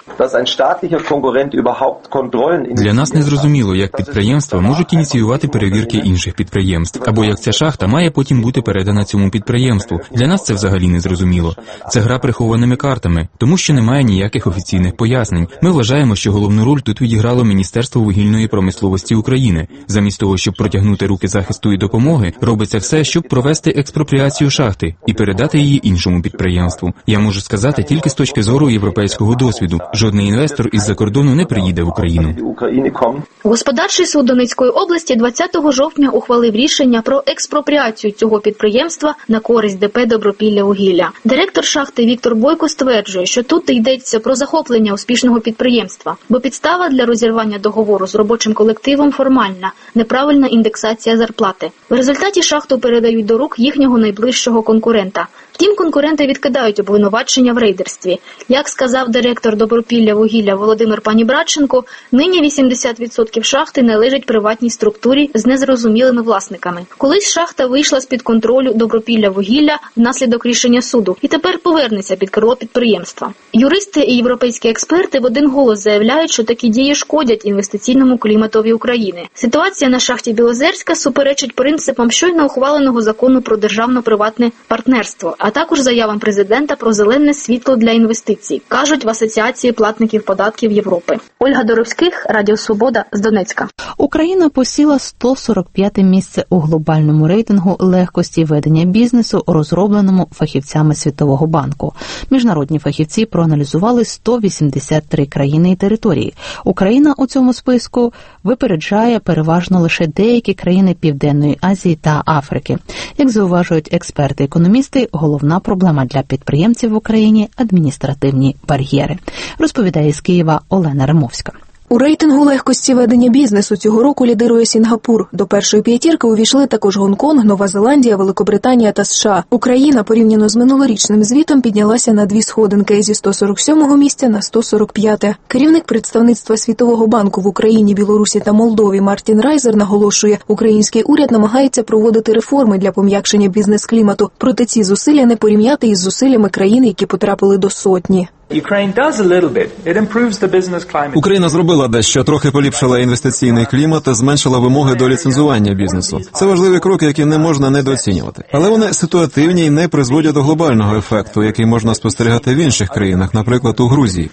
Для нас не зрозуміло, як підприємства можуть ініціювати перевірки інших підприємств, або як ця шахта має потім бути передана цьому підприємству. Для нас це взагалі не зрозуміло. Це гра прихованими картами, тому що немає ніяких офіційних пояснень. Ми вважаємо, що головну роль тут відіграло Міністерство вугільної промисловості України. Замість того, щоб протягнути руки захисту і допомоги, робиться все, щоб провести експропріацію шахти і передати її іншому підприємству. Я можу сказати тільки з точки зору європейського досвіду. Жодний інвестор із-за кордону не приїде в Україну. Господарчий суд Донецької області двадцятого жовтня ухвалив рішення про експропріацію цього підприємства на користь ДП «Добропілля-вугілля». Директор шахти Віктор Бойко стверджує, що тут йдеться про захоплення успішного підприємства, бо підстава для розірвання договору з робочим колективом формальна – неправильна індексація зарплати. В результаті шахту передають до рук їхнього найближчого конкурента. Втім, конкуренти відкидають обвинувачення в рейдерстві. Як сказав директор Добропілля-вугілля Володимир Панібратченко, нині вісімдесят відсотків шахти належать приватній структурі з незрозумілими власниками. Колись шахта вийшла з-під контролю Добропілля-вугілля внаслідок рішення суду і тепер повернеться під крило підприємства. Юристи і європейські експерти в один голос заявляють, що такі дії шкодять інвестиційному кліматові України. Ситуація на шахті Білозерська суперечить принципам щойно ухваленого закону про державно-приватне партнерство, а також заявам президента про зелене світло для інвестицій, кажуть в Асоціації платників податків Європи. Ольга Доровських, Радіо Свобода з Донецька. Україна посіла сто сорок п'яте місце у глобальному рейтингу легкості ведення бізнесу, розробленому фахівцями Світового банку. Міжнародні фахівці проаналізували сто вісімдесят три країни і території. Україна у цьому списку випереджає переважно лише деякі країни Південної Азії та Африки. Як зауважують експерти-економісти, головна проблема для підприємців в Україні – адміністративні бар'єри. Розповідає з Києва Олена Римовська. У рейтингу легкості ведення бізнесу цього року лідирує Сінгапур. До першої п'ятірки увійшли також Гонконг, Нова Зеландія, Великобританія та США. Україна, порівняно з минулорічним звітом, піднялася на дві сходинки – зі сто сорок сьомого місця на сто сорок п'яте. Керівник представництва Світового банку в Україні, Білорусі та Молдові Мартін Райзер наголошує, український уряд намагається проводити реформи для пом'якшення бізнес-клімату. Проте ці зусилля не порівняти із зусиллями країн, які потрапили до сотні. Україна зробила дещо, трохи поліпшила інвестиційний клімат та зменшила вимоги до ліцензування бізнесу. Це важливі кроки, які не можна недооцінювати. Але вони ситуативні і не призводять до глобального ефекту, який можна спостерігати в інших країнах, наприклад, у Грузії.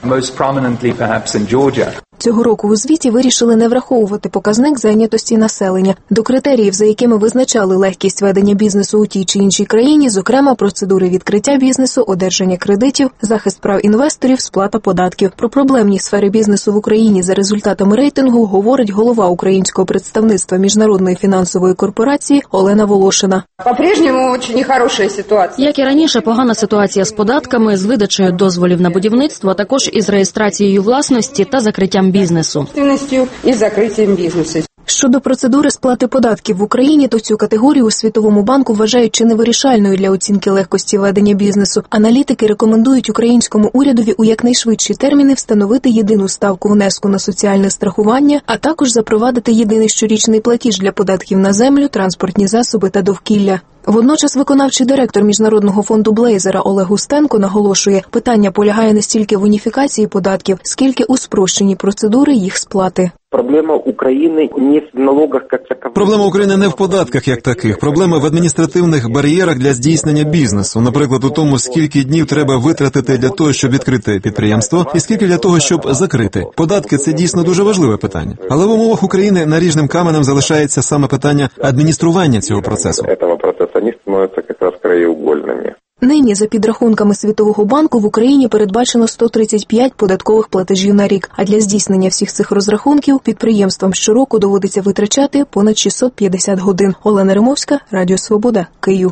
Цього року у звіті вирішили не враховувати показник зайнятості населення. До критеріїв, за якими визначали легкість ведення бізнесу у тій чи іншій країні, зокрема, процедури відкриття бізнесу, одержання кредитів, захист прав інвесторів, сплата податків. Про проблемні сфери бізнесу в Україні за результатами рейтингу говорить голова українського представництва Міжнародної фінансової корпорації Олена Волошина. По-прежнему дуже нехороша ситуація. Як і раніше, погана ситуація з податками, з видачею дозволів на будівництво, а також із реєстрацією власності та закриттям бізнесу. І закриттям бізнесу. Щодо процедури сплати податків в Україні, то цю категорію у Світовому банку вважають чи не вирішальною для оцінки легкості ведення бізнесу. Аналітики рекомендують українському урядові у якнайшвидші терміни встановити єдину ставку внеску на соціальне страхування, а також запровадити єдиний щорічний платіж для податків на землю, транспортні засоби та довкілля. Водночас виконавчий директор Міжнародного фонду Блейзера Олег Устенко наголошує, питання полягає не стільки в уніфікації податків, скільки у спрощенні процедури їх сплати. Проблема України не в налогах як такових. Проблема України не в податках як таких. Проблема в адміністративних бар'єрах для здійснення бізнесу. Наприклад, у тому, скільки днів треба витратити для того, щоб відкрити підприємство, і скільки для того, щоб закрити. Податки – це дійсно дуже важливе питання. Але в умовах України наріжним каменем залишається саме питання адміністрування цього процесу. Цього процесу вони становляться якраз краєугольними. Нині, за підрахунками Світового банку, в Україні передбачено сто тридцять п'ять податкових платежів на рік, а для здійснення всіх цих розрахунків підприємствам щороку доводиться витрачати понад шістсот п'ятдесят годин. Олена Римовська, Радіо Свобода, Київ.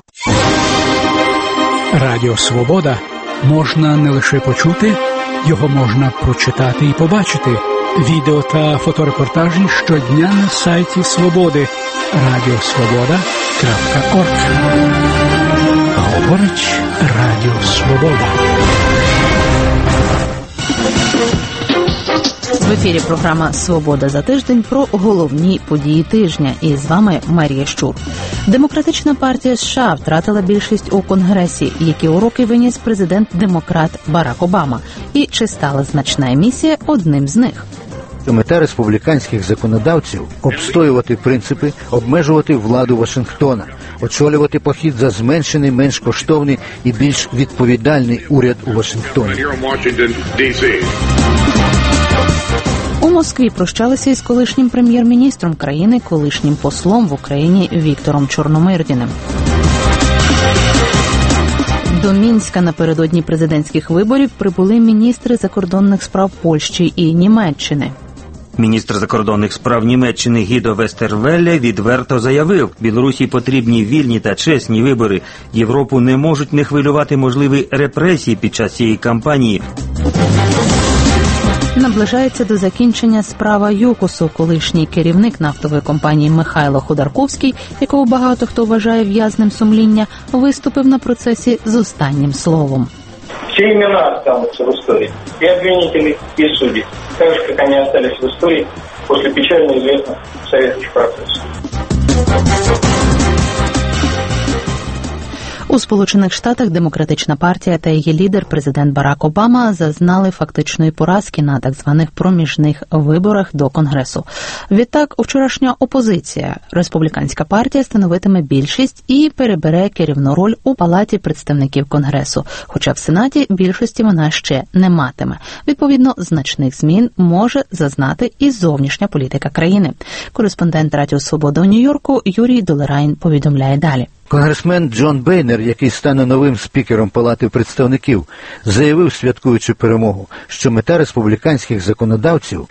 Радіо Свобода можна не лише почути, його можна прочитати і побачити. Відео та фоторепортажі щодня на сайті Свободи радіосвобода крапка орг. Говорить Радіо Свобода. В ефірі програма «Свобода за тиждень» про головні події тижня. І з вами Марія Щур. Демократична партія США втратила більшість у Конгресі, які уроки виніс президент-демократ Барак Обама. І чи стала значна емісія одним з них? Мета республіканських законодавців – обстоювати принципи, обмежувати владу Вашингтона, очолювати похід за зменшений, менш коштовний і більш відповідальний уряд у Вашингтоні. У Москві прощалися із колишнім прем'єр-міністром країни, колишнім послом в Україні Віктором Чорномирдіним. До Мінська напередодні президентських виборів прибули міністри закордонних справ Польщі і Німеччини. Міністр закордонних справ Німеччини Гідо Вестервелле відверто заявив, Білорусі потрібні вільні та чесні вибори. Європу не можуть не хвилювати можливі репресії під час цієї кампанії. Наближається до закінчення справа ЮКОСу. Колишній керівник нафтової компанії Михайло Ходорковський, якого багато хто вважає в'язнем сумління, виступив на процесі з останнім словом. Все имена останутся в истории. И обвинители, и судьи. Так же, как они остались в истории после печально известных советских процессов. У Сполучених Штатах Демократична партія та її лідер, президент Барак Обама, зазнали фактичної поразки на так званих проміжних виборах до Конгресу. Відтак, вчорашня опозиція, республіканська партія, становитиме більшість і перебере керівну роль у Палаті представників Конгресу, хоча в Сенаті більшості вона ще не матиме. Відповідно, значних змін може зазнати і зовнішня політика країни. Кореспондент Радіо Свобода у Нью-Йорку Юрій Долерайн повідомляє далі. Конгресмен Джон Бейнер, який стане новим спікером Палати представників, заявив, святкуючи перемогу, що мета республіканських законодавців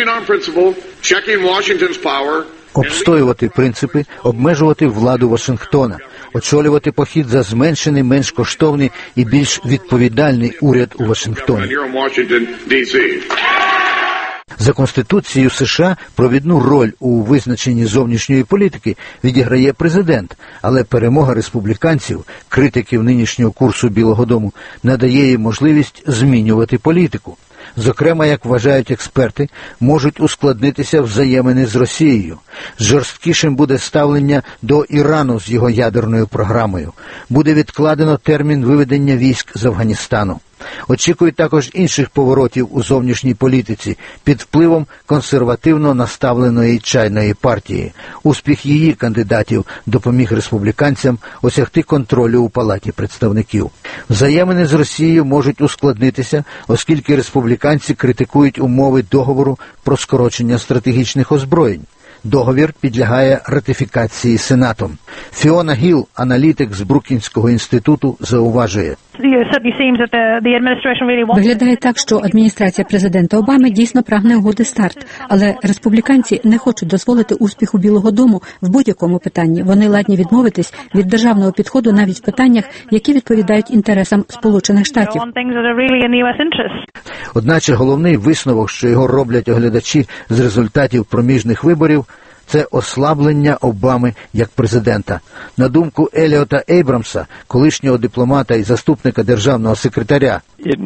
– обстоювати принципи, обмежувати владу Вашингтона, очолювати похід за зменшений, менш коштовний і більш відповідальний уряд у Вашингтоні. За Конституцією США провідну роль у визначенні зовнішньої політики відіграє президент, але перемога республіканців, критиків нинішнього курсу Білого дому, надає їм можливість змінювати політику. Зокрема, як вважають експерти, можуть ускладнитися взаємини з Росією. Жорсткішим буде ставлення до Ірану з його ядерною програмою. Буде відкладено термін виведення військ з Афганістану. Очікують також інших поворотів у зовнішній політиці під впливом консервативно наставленої чайної партії. Успіх її кандидатів допоміг республіканцям осягти контролю у Палаті представників. Взаємини з Росією можуть ускладнитися, оскільки республіканці критикують умови договору про скорочення стратегічних озброєнь. Договір підлягає ратифікації Сенатом. Фіона Гіл, аналітик з Брукінського інституту, зауважує. Виглядає так, що адміністрація президента Обами дійсно прагне угоди старт, але республіканці не хочуть дозволити успіху Білого дому в будь-якому питанні. Вони ладні відмовитись від державного підходу навіть в питаннях, які відповідають інтересам Сполучених Штатів. Одначе головний висновок, що його роблять оглядачі з результатів проміжних виборів, це ослаблення Обами як президента. На думку Еліота Ейбрамса, колишнього дипломата і заступника державного секретаря,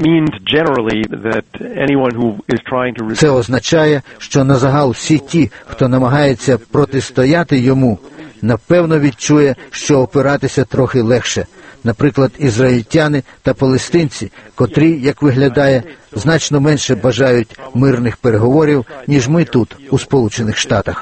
це означає, що на загал всі ті, хто намагається протистояти йому, напевно відчує, що опиратися трохи легше. Наприклад, ізраїльтяни та палестинці, котрі, як виглядає, значно менше бажають мирних переговорів, ніж ми тут, у Сполучених Штатах.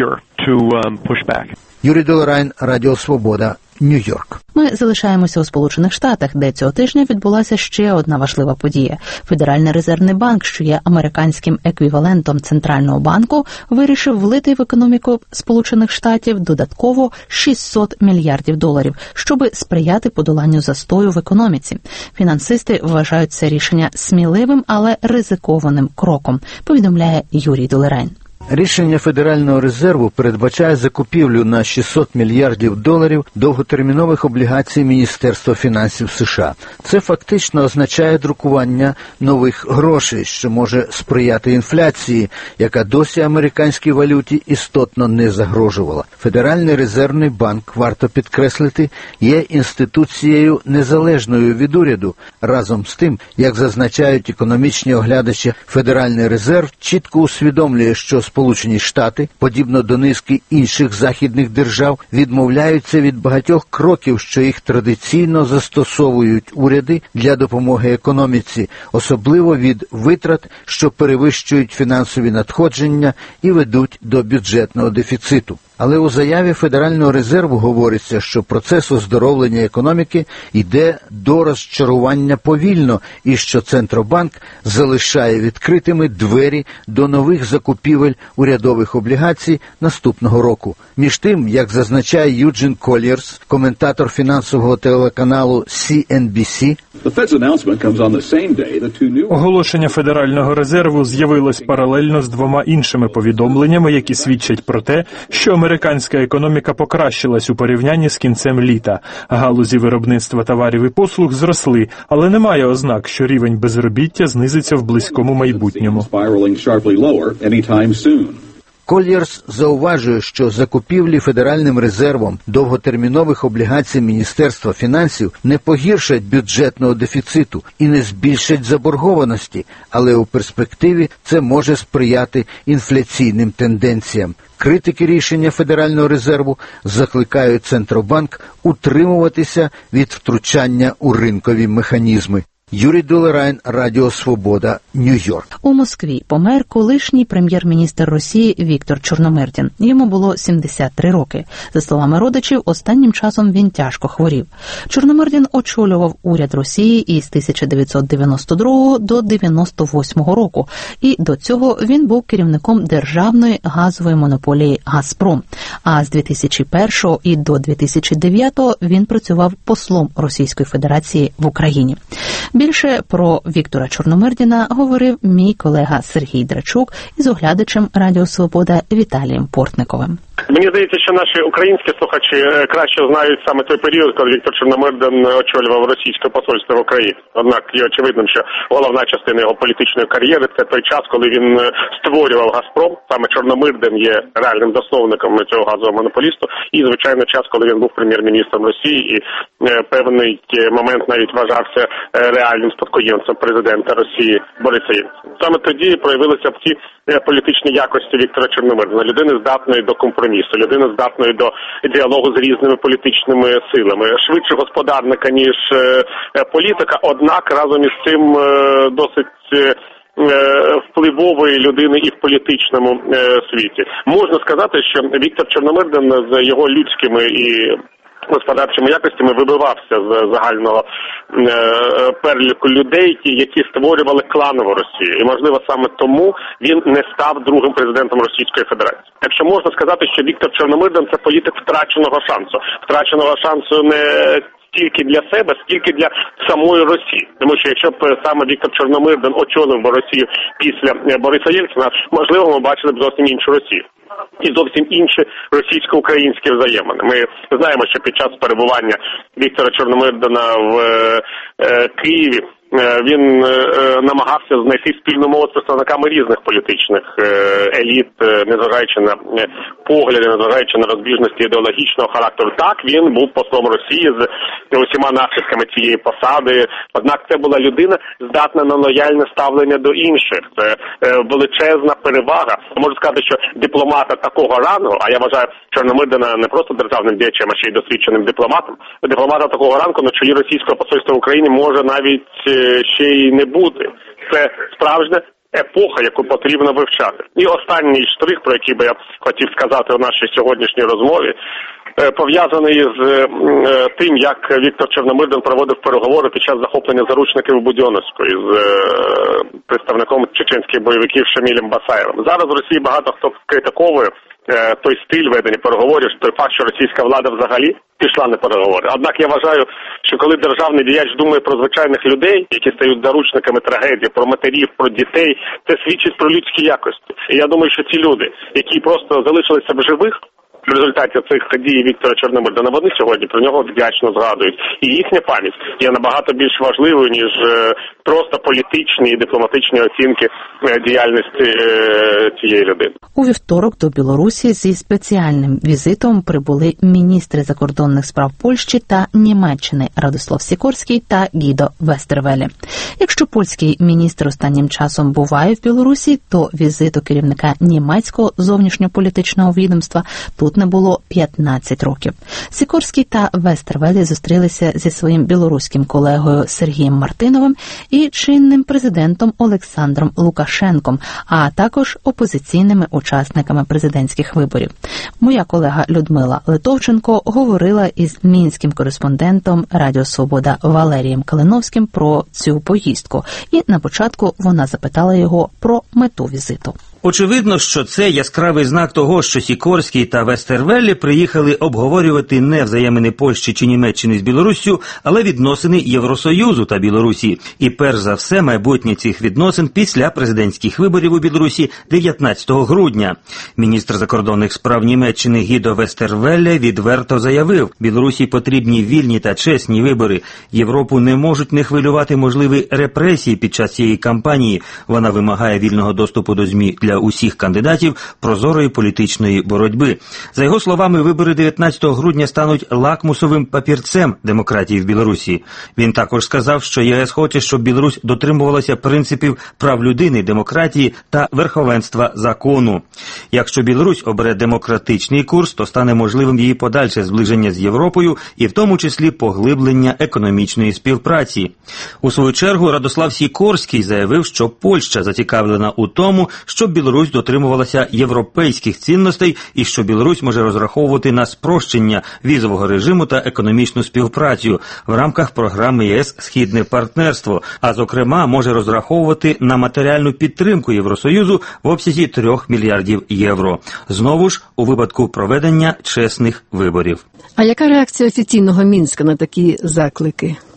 Юрій Долорайн, Радіо Свобода, Нью-Йорк. Ми залишаємося у Сполучених Штатах, де цього тижня відбулася ще одна важлива подія. Федеральний резервний банк, що є американським еквівалентом Центрального банку, вирішив влити в економіку Сполучених Штатів додатково шістсот мільярдів доларів, щоб сприяти подоланню застою в економіці. Фінансисти вважають це рішення сміливим, але ризикованим кроком, повідомляє Юрій Долорайн. Рішення Федерального резерву передбачає закупівлю на шістсот мільярдів доларів довготермінових облігацій Міністерства фінансів США. Це фактично означає друкування нових грошей, що може сприяти інфляції, яка досі американській валюті істотно не загрожувала. Федеральний резервний банк, варто підкреслити, є інституцією незалежною від уряду. Разом з тим, як зазначають економічні оглядачі, Федеральний резерв чітко усвідомлює, що Сполучені Штати, подібно до низки інших західних держав, відмовляються від багатьох кроків, що їх традиційно застосовують уряди для допомоги економіці, особливо від витрат, що перевищують фінансові надходження і ведуть до бюджетного дефіциту. Але у заяві Федерального резерву говориться, що процес оздоровлення економіки йде до розчарування повільно і що Центробанк залишає відкритими двері до нових закупівель урядових облігацій наступного року. Між тим, як зазначає Юджин Коллєрс, коментатор фінансового телеканалу Сі Ен Бі Сі, оголошення Федерального резерву з'явилось паралельно з двома іншими повідомленнями, які свідчать про те, що американська економіка покращилась у порівнянні з кінцем літа. Галузі виробництва товарів і послуг зросли, але немає ознак, що рівень безробіття знизиться в близькому майбутньому. Коллєрс зауважує, що закупівлі Федеральним резервом довготермінових облігацій Міністерства фінансів не погіршать бюджетного дефіциту і не збільшать заборгованості, але у перспективі це може сприяти інфляційним тенденціям. Критики рішення Федерального резерву закликають Центробанк утримуватися від втручання у ринкові механізми. Юрій Долорайн, Радіо Свобода, Нью-Йорк. У Москві помер колишній прем'єр-міністр Росії Віктор Чорномирдін. Йому було сімдесят три роки. За словами родичів, останнім часом він тяжко хворів. Чорномирдін очолював уряд Росії із тисяча дев'ятсот дев'яносто другого до дев'яносто восьмого року. І до цього він був керівником державної газової монополії «Газпром». А з дві тисячі першого і до дві тисячі дев'ятого він працював послом Російської Федерації в Україні. Більше про Віктора Чорномирдіна говорив мій колега Сергій Драчук із оглядачем Радіо Свобода Віталієм Портниковим. Мені здається, що наші українські слухачі краще знають саме той період, коли Віктор Чорномирдин очолював російське посольство в Україні. Однак є очевидним, що головна частина його політичної кар'єри – це той час, коли він створював «Газпром». Саме Чорномирдин є реальним засновником цього газового монополісту. І, звичайно, час, коли він був прем'єр-міністром Росії і певний момент навіть вважався реальним спадкоємцем президента Росії Бориса Єльцина. Саме тоді проявилися ці політичні якості Віктора Чорномирдина. Людини здатної до компромісу, людини здатної до діалогу з різними політичними силами. Швидше господарника, ніж політика, однак разом із цим досить впливової людини і в політичному світі. Можна сказати, що Віктор Чорномирдин з його людськими і господарчими якостями вибивався з загального е, переліку людей, які створювали кланову Росію. І, можливо, саме тому він не став другим президентом Російської Федерації. Якщо можна сказати, що Віктор Чорномирдин – це політик втраченого шансу. Втраченого шансу не тільки для себе, скільки для самої Росії. Тому що якщо б саме Віктор Чорномирдин очолив би Росію після Бориса Єльцина, можливо, ми бачили б зовсім іншу Росію. І зовсім інші російсько-українські взаємини. Ми знаємо, що під час перебування Віктора Чорномирдина в е, Києві він е, намагався знайти спільну мову з представниками різних політичних е, еліт, е, незважаючи на погляди, незважаючи на розбіжності ідеологічного характеру. Так, він був послом Росії з усіма наслідками цієї посади, однак це була людина, здатна на лояльне ставлення до інших. Це е, величезна перевага. Можу сказати, що дипломата такого рангу, а я вважаю Чорномирдина не просто державним діячем, а ще й досвідченим дипломатом, дипломата такого ранку на чолі російського посольства в Україні може навіть ще й не бути. Це справжня епоха, яку потрібно вивчати. І останній штрих, про який би я хотів сказати у нашій сьогоднішній розмові, пов'язаний з тим, як Віктор Чорномирдин проводив переговори під час захоплення заручників у Будьонновську з представником чеченських бойовиків Шамілем Басаєвим. Зараз в Росії багато хто критиковує той стиль ведення переговорів, той факт, що російська влада взагалі пішла на переговори. Однак я вважаю, що коли державний діяч думає про звичайних людей, які стають заручниками трагедії, про матерів, про дітей, це свідчить про людські якості. І я думаю, що ці люди, які просто залишилися в живих в результаті цих дій Віктора Чорномирдина, вони сьогодні про нього вдячно згадують. І їхня пам'ять є набагато більш важливою, ніж просто політичні і дипломатичні оцінки діяльності цієї людини. У вівторок до Білорусі зі спеціальним візитом прибули міністри закордонних справ Польщі та Німеччини Радослав Сікорський та Гідо Вестервеле. Якщо польський міністр останнім часом буває в Білорусі, то візиту керівника німецького зовнішньополітичного відомства тут не було п'ятнадцять років. Сікорський та Вестервеле зустрілися зі своїм білоруським колегою Сергієм Мартиновим і чинним президентом Олександром Лукашенком, а також опозиційними учасниками президентських виборів. Моя колега Людмила Литовченко говорила із мінським кореспондентом Радіо Свобода Валерієм Калиновським про цю поїздку. І на початку вона запитала його про мету візиту. Очевидно, що це яскравий знак того, що Сікорський та Вестервеле приїхали обговорювати не взаємини Польщі чи Німеччини з Білоруссю, але відносини Євросоюзу та Білорусі. І перш за все майбутнє цих відносин після президентських виборів у Білорусі дев'ятнадцятого грудня. Міністр закордонних справ Німеччини Гідо Вестервеле відверто заявив, Білорусі потрібні вільні та чесні вибори. Європу не можуть не хвилювати можливі репресії під час цієї кампанії. Вона вимагає вільного доступу до ЗМІ для усіх кандидатів, прозорої політичної боротьби. За його словами, вибори дев'ятнадцятого грудня стануть лакмусовим папірцем демократії в Білорусі. Він також сказав, що ЄС хоче, щоб Білорусь дотримувалася принципів прав людини, демократії та верховенства закону. Якщо Білорусь обере демократичний курс, то стане можливим її подальше зближення з Європою і в тому числі поглиблення економічної співпраці. У свою чергу Радослав Сікорський заявив, що Польща зацікавлена у тому, щоб Білорусь дотримувалася європейських цінностей і що Білорусь може розраховувати на спрощення візового режиму та економічну співпрацю в рамках програми ЄС «Східне партнерство», а зокрема може розраховувати на матеріальну підтримку Євросоюзу в обсязі трьох мільярдів євро. Знову ж у випадку проведення чесних виборів. А яка реакція офіційного Мінська на такі заклики?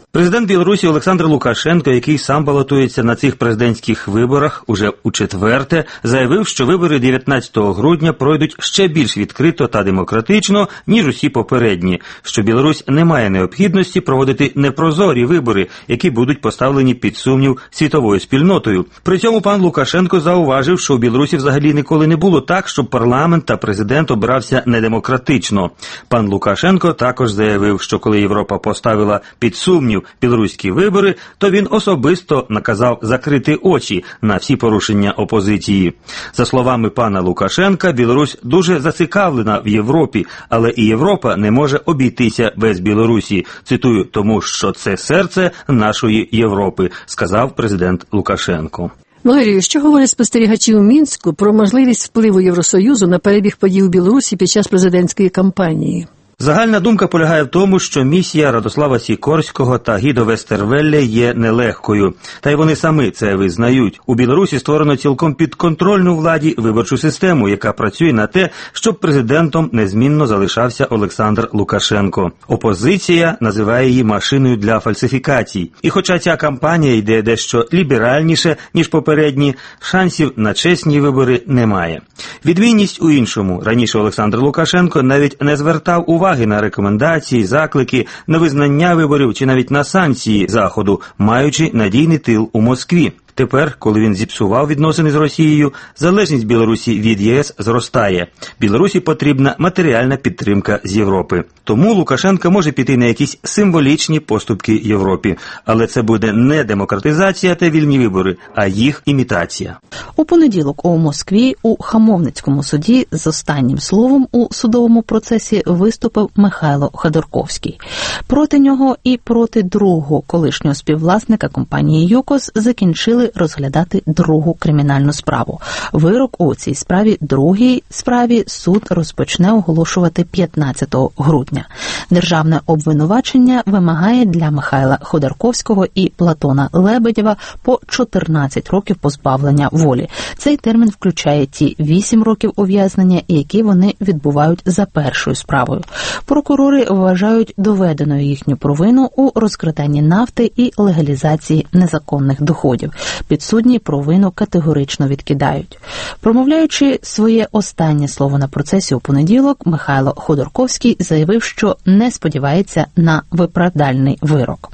Президент Білорусі Олександр Лукашенко, який сам балотується на цих президентських виборах уже у четверте, заявив, що вибори дев'ятнадцятого грудня пройдуть ще більш відкрито та демократично, ніж усі попередні, що Білорусь не має необхідності проводити непрозорі вибори, які будуть поставлені під сумнів світовою спільнотою. При цьому пан Лукашенко зауважив, що у Білорусі взагалі ніколи не було так, щоб парламент та президент обирався недемократично. Пан Лукашенко також заявив, що коли Європа поставила під сумнів білоруські вибори, то він особисто наказав закрити очі на всі порушення опозиції. За словами пана Лукашенка, Білорусь дуже зацікавлена в Європі, але і Європа не може обійтися без Білорусі. Цитую, тому що це серце нашої Європи, сказав президент Лукашенко. Валерію, що говорять спостерігачі у Мінську про можливість впливу Євросоюзу на перебіг подій у Білорусі під час президентської кампанії? Загальна думка полягає в тому, що місія Радослава Сікорського та Гідо Вестервелле є нелегкою. Та й вони самі це визнають. У Білорусі створено цілком підконтрольну владі виборчу систему, яка працює на те, щоб президентом незмінно залишався Олександр Лукашенко. Опозиція називає її машиною для фальсифікацій. І хоча ця кампанія йде дещо ліберальніше, ніж попередні, шансів на чесні вибори немає. Відмінність у іншому. Раніше Олександр Лукашенко навіть не звертав уваги на рекомендації, заклики, на визнання виборів чи навіть на санкції Заходу, маючи надійний тил у Москві. Тепер, коли він зіпсував відносини з Росією, залежність Білорусі від ЄС зростає. Білорусі потрібна матеріальна підтримка з Європи. Тому Лукашенко може піти на якісь символічні поступки Європі. Але це буде не демократизація та вільні вибори, а їх імітація. У понеділок у Москві у Хамовницькому суді з останнім словом у судовому процесі виступив Михайло Ходорковський. Проти нього і проти другого колишнього співвласника компанії «ЮКОС» закінчили розглядати другу кримінальну справу. Вирок у цій справі, другій справі, суд розпочне оголошувати п'ятнадцятого грудня. Державне обвинувачення вимагає для Михайла Ходорковського і Платона Лебедєва по чотирнадцять років позбавлення волі. Цей термін включає ті вісім років ув'язнення, які вони відбувають за першою справою. Прокурори вважають доведеною їхню провину у розкраданні нафти і легалізації незаконних доходів. Підсудні провину категорично відкидають. Промовляючи своє останнє слово на процесі у понеділок, Михайло Ходорковський заявив, що не сподівається на виправдальний вирок.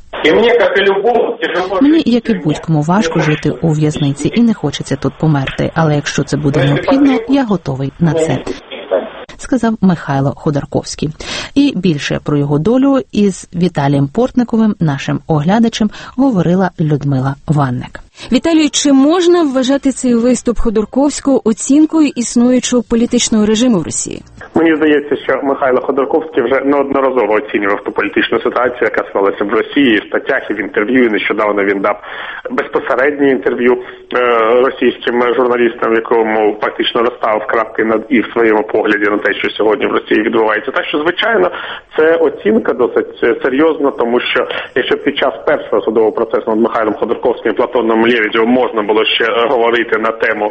Мені, як і будь-кому, важко жити у в'язниці і не хочеться тут померти, але якщо це буде необхідно, я готовий на це, сказав Михайло Ходорковський. І більше про його долю із Віталієм Портниковим, нашим оглядачем, говорила Людмила Ванник. Віталій, чи можна вважати цей виступ Ходорковського оцінкою існуючого політичного режиму в Росії? Мені здається, що Михайло Ходорковський вже неодноразово оцінював ту політичну ситуацію, яка склалася в Росії, в статтях і в інтерв'ю. І нещодавно він дав безпосереднє інтерв'ю е, російським журналістам, в якому фактично розставив крапки над і в своєму погляді на те, що сьогодні в Росії відбувається. Так що, звичайно, це оцінка досить серйозна, тому що якщо під час першого судового процесу над Михайлом Ходорковським і Платоном Лебедєвим можна було ще говорити на тему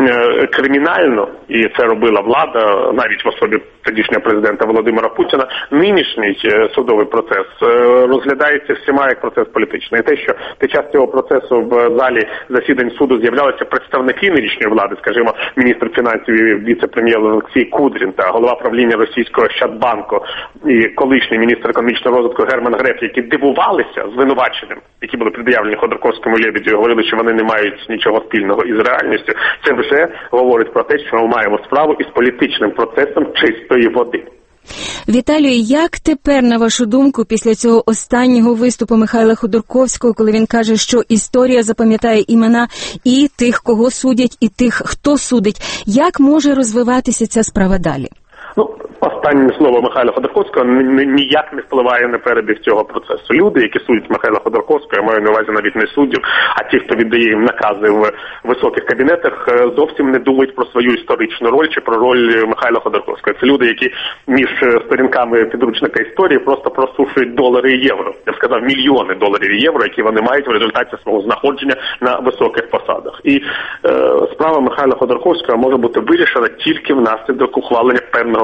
е, кримінальну, і це робила влада, навіть в особі тодішнього президента Володимира Путіна, нинішній е, судовий процес е, розглядається всіма як процес політичний. І те, що під час цього процесу в залі засідань суду з'являлися представники нинішньої влади, скажімо, міністр фінансів і віце-прем'єр Олексій Кудрін та голова правління російського Щадбанку і колишній міністр економічного розвитку Герман Греф, які дивувалися звинуваченням, які були пред'явлені Ходорковському і Лебедєву, говорили, що вони не мають нічого спільного із реальністю. Це вже говорить про те, що ми маємо справу із політичним процесом чистої води. Віталію, як тепер, на вашу думку, після цього останнього виступу Михайла Ходорковського, коли він каже, що історія запам'ятає імена і тих, кого судять, і тих, хто судить, як може розвиватися ця справа далі? Ну, останнє слово Михайла Ходорковського ніяк не впливає на перебіг цього процесу. Люди, які судять Михайла Ходорковського, я маю на увазі навіть не суддів, а ті, хто віддає їм накази в високих кабінетах, зовсім не думають про свою історичну роль чи про роль Михайла Ходорковського. Це люди, які між сторінками підручника історії просто просушують долари і євро. Я б сказав, мільйони доларів і євро, які вони мають в результаті свого знаходження на високих посадах. І е, справа Михайла Ходорковського може бути вирішена тільки внаслідок ухвалення певного політичного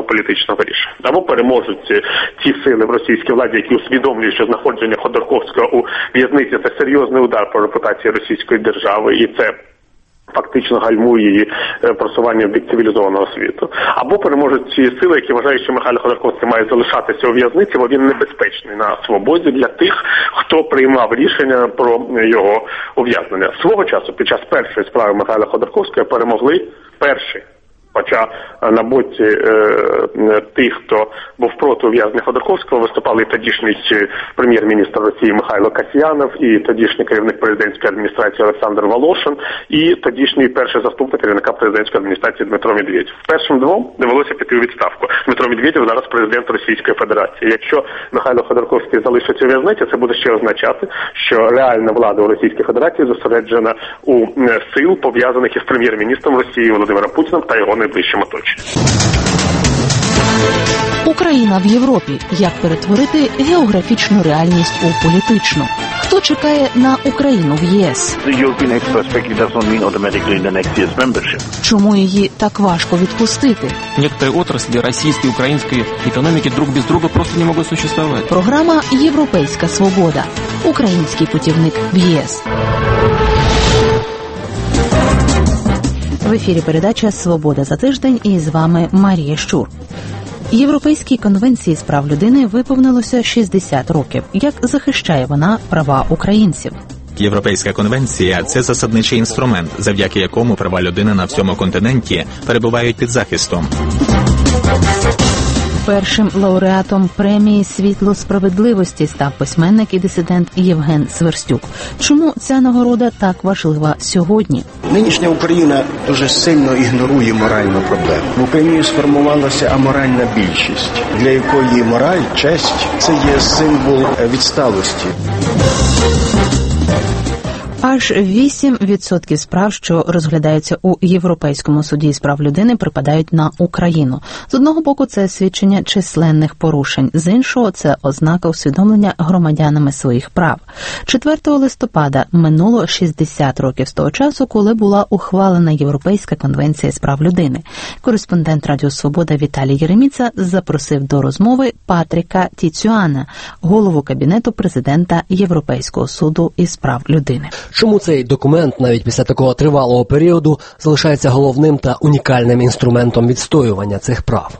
політичного рішення. Або переможуть ті сили в російській владі, які усвідомлюють, що знаходження Ходорковського у в'язниці – це серйозний удар по репутації російської держави, і це фактично гальмує її просування в бік цивілізованого світу. Або переможуть ці сили, які вважають, що Михайло Ходорковський має залишатися у в'язниці, бо він небезпечний на свободі для тих, хто приймав рішення про його ув'язнення. Свого часу, під час першої справи Михайла Ходорковського перемогли перші. Хоча на боці е, тих, хто був проти ув'язнення Ходорковського, виступали і тодішній прем'єр-міністр Росії Михайло Касьянов, і тодішній керівник президентської адміністрації Олександр Волошин, і тодішній перший заступник керівника президентської адміністрації Дмитро Медведєв. Першим двом довелося піти у відставку. Дмитро Медведєв зараз президент Російської Федерації. Якщо Михайло Ходорковський залишиться у в'язниці, це буде ще означати, що реальна влада у Російській Федерації зосереджена у сил, пов'язаних із прем'єр-міністром Росії Володимиром Путіним та його найближчим оточенням. Україна в Європі. Як перетворити географічну реальність у політичну? Хто чекає на Україну в ЄС? Чому її так важко відпустити? Некоторые отрасли российской и украинской экономики друг без друга просто не могут существовать. Програма «Європейська свобода». Український путівник в ЄС. В ефірі передача «Свобода за тиждень» і з вами Марія Щур. Європейській конвенції з прав людини виповнилося шістдесят років. Як захищає вона права українців? Європейська конвенція – це засадничий інструмент, завдяки якому права людини на всьому континенті перебувають під захистом. Першим лауреатом премії «Світло справедливості» став письменник і дисидент Євген Сверстюк. Чому ця нагорода так важлива сьогодні? Нинішня Україна дуже сильно ігнорує моральну проблему. В Україні сформувалася аморальна більшість, для якої мораль, честь – це є символ відсталості. Аж вісім відсотків справ, що розглядаються у Європейському суді з прав людини, припадають на Україну. З одного боку, це свідчення численних порушень, з іншого – це ознака усвідомлення громадянами своїх прав. четвертого листопада минуло шістдесят років з того часу, коли була ухвалена Європейська конвенція з прав людини. Кореспондент Радіо Свобода Віталій Єреміца запросив до розмови Патріка Тіцюана, голову Кабінету президента Європейського суду із прав людини. Чому цей документ, навіть після такого тривалого періоду, залишається головним та унікальним інструментом відстоювання цих прав?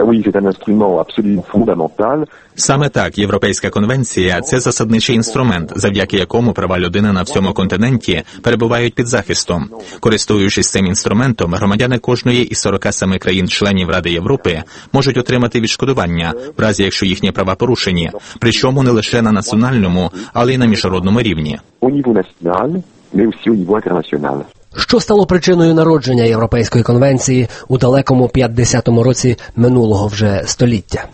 Саме так, Європейська конвенція – це засадничий інструмент, завдяки якому права людини на всьому континенті перебувають під захистом. Користуючись цим інструментом, громадяни кожної із сорока семи країн-членів Ради Європи можуть отримати відшкодування, в разі якщо їхні права порушені, причому не лише на національному, але й на міжнародному рівні. Що стало причиною народження Європейської конвенції у далекому п'ятдесятому році минулого вже століття?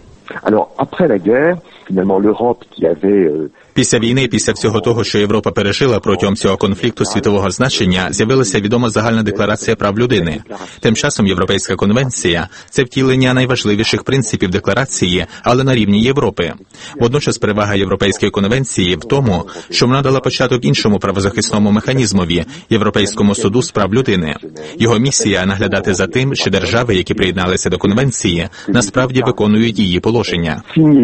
Після війни, після всього того, що Європа пережила протягом цього конфлікту світового значення, з'явилася відома загальна декларація прав людини. Тим часом Європейська конвенція – це втілення найважливіших принципів декларації, але на рівні Європи. Водночас перевага Європейської конвенції в тому, що вона дала початок іншому правозахисному механізмові – Європейському суду з прав людини. Його місія – наглядати за тим, що держави, які приєдналися до конвенції, насправді виконують її положення.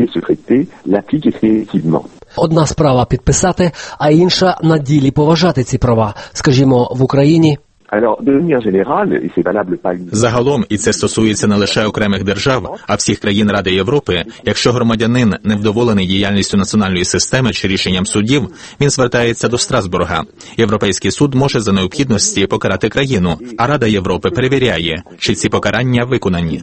Одна справа підписати, а інша на ділі поважати ці права. Скажімо, в Україні... Загалом, і це стосується не лише окремих держав, а всіх країн Ради Європи, якщо громадянин невдоволений діяльністю національної системи чи рішенням судів, він звертається до Страсбурга. Європейський суд може за необхідності покарати країну, а Рада Європи перевіряє, чи ці покарання виконані.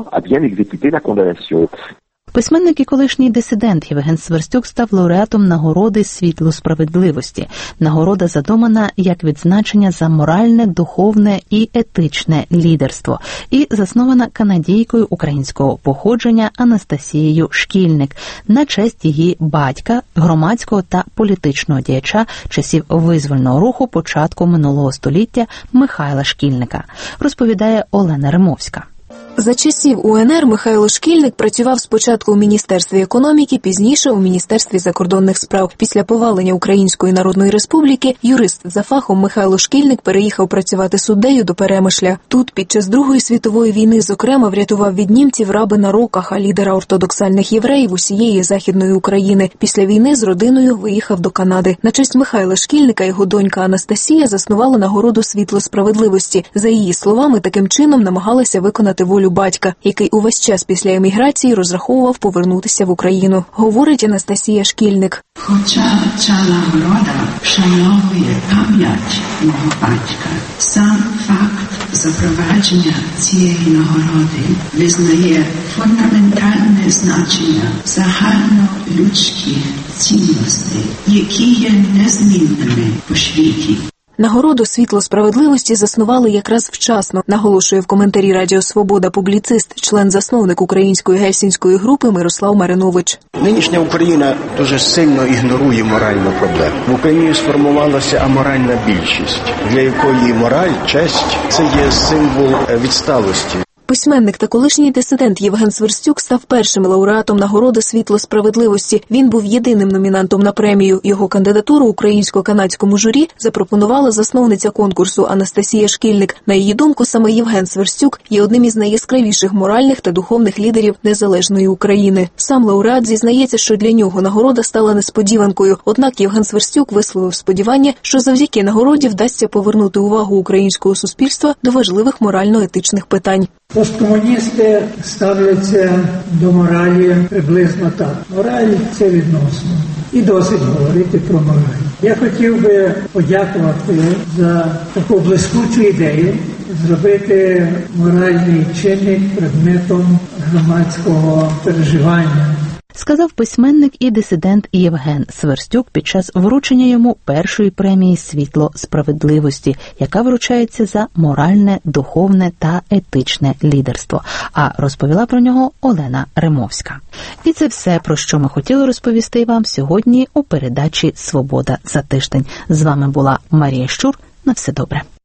Письменник і колишній дисидент Євген Сверстюк став лауреатом нагороди «Світло справедливості». Нагорода задумана як відзначення за моральне, духовне і етичне лідерство і заснована канадійкою українського походження Анастасією Шкільник на честь її батька, громадського та політичного діяча часів визвольного руху початку минулого століття Михайла Шкільника, розповідає Олена Римовська. За часів У Ен Ер Михайло Шкільник працював спочатку у Міністерстві економіки, пізніше у Міністерстві закордонних справ. Після повалення Української Народної Республіки юрист за фахом Михайло Шкільник переїхав працювати суддею до Перемишля. Тут під час Другої світової війни, зокрема, врятував від німців Рабина Рокаха, лідера ортодоксальних євреїв усієї Західної України. Після війни з родиною виїхав до Канади. На честь Михайла Шкільника його донька Анастасія заснувала нагороду «Світло справедливості». За її словами, таким чином намагалася виконати волю батька, який увесь час після еміграції розраховував повернутися в Україну. Говорить Анастасія Шкільник. Хоча ця нагорода вшановує пам'ять мого батька, сам факт запровадження цієї нагороди визнає фундаментальне значення загальнолюдських цінностей, які є незмінними по світі. Нагороду «Світло справедливості» заснували якраз вчасно, наголошує в коментарі Радіо Свобода публіцист, член-засновник української гельсінської групи Мирослав Маринович. Нинішня Україна дуже сильно ігнорує моральну проблему. В Україні сформувалася аморальна більшість, для якої мораль, честь – це є символ відсталості. Письменник та колишній дисидент Євген Сверстюк став першим лауреатом нагороди «Світло справедливості». Він був єдиним номінантом на премію. Його кандидатуру українсько-канадському журі запропонувала засновниця конкурсу Анастасія Шкільник. На її думку, саме Євген Сверстюк є одним із найяскравіших моральних та духовних лідерів незалежної України. Сам лауреат зізнається, що для нього нагорода стала несподіванкою. Однак Євген Сверстюк висловив сподівання, що завдяки нагороді вдасться повернути увагу українського суспільства до важливих морально-етичних питань. Посткомуністи ставляться до моралі приблизно так. Мораль – це відносно. І досить говорити про мораль. Я хотів би подякувати за таку блискучу ідею зробити моральний чинник предметом громадського переживання. Сказав письменник і дисидент Євген Сверстюк під час вручення йому першої премії «Світло справедливості», яка вручається за моральне, духовне та етичне лідерство. А розповіла про нього Олена Римовська. І це все, про що ми хотіли розповісти вам сьогодні у передачі «Свобода за тиждень». З вами була Марія Щур. На все добре.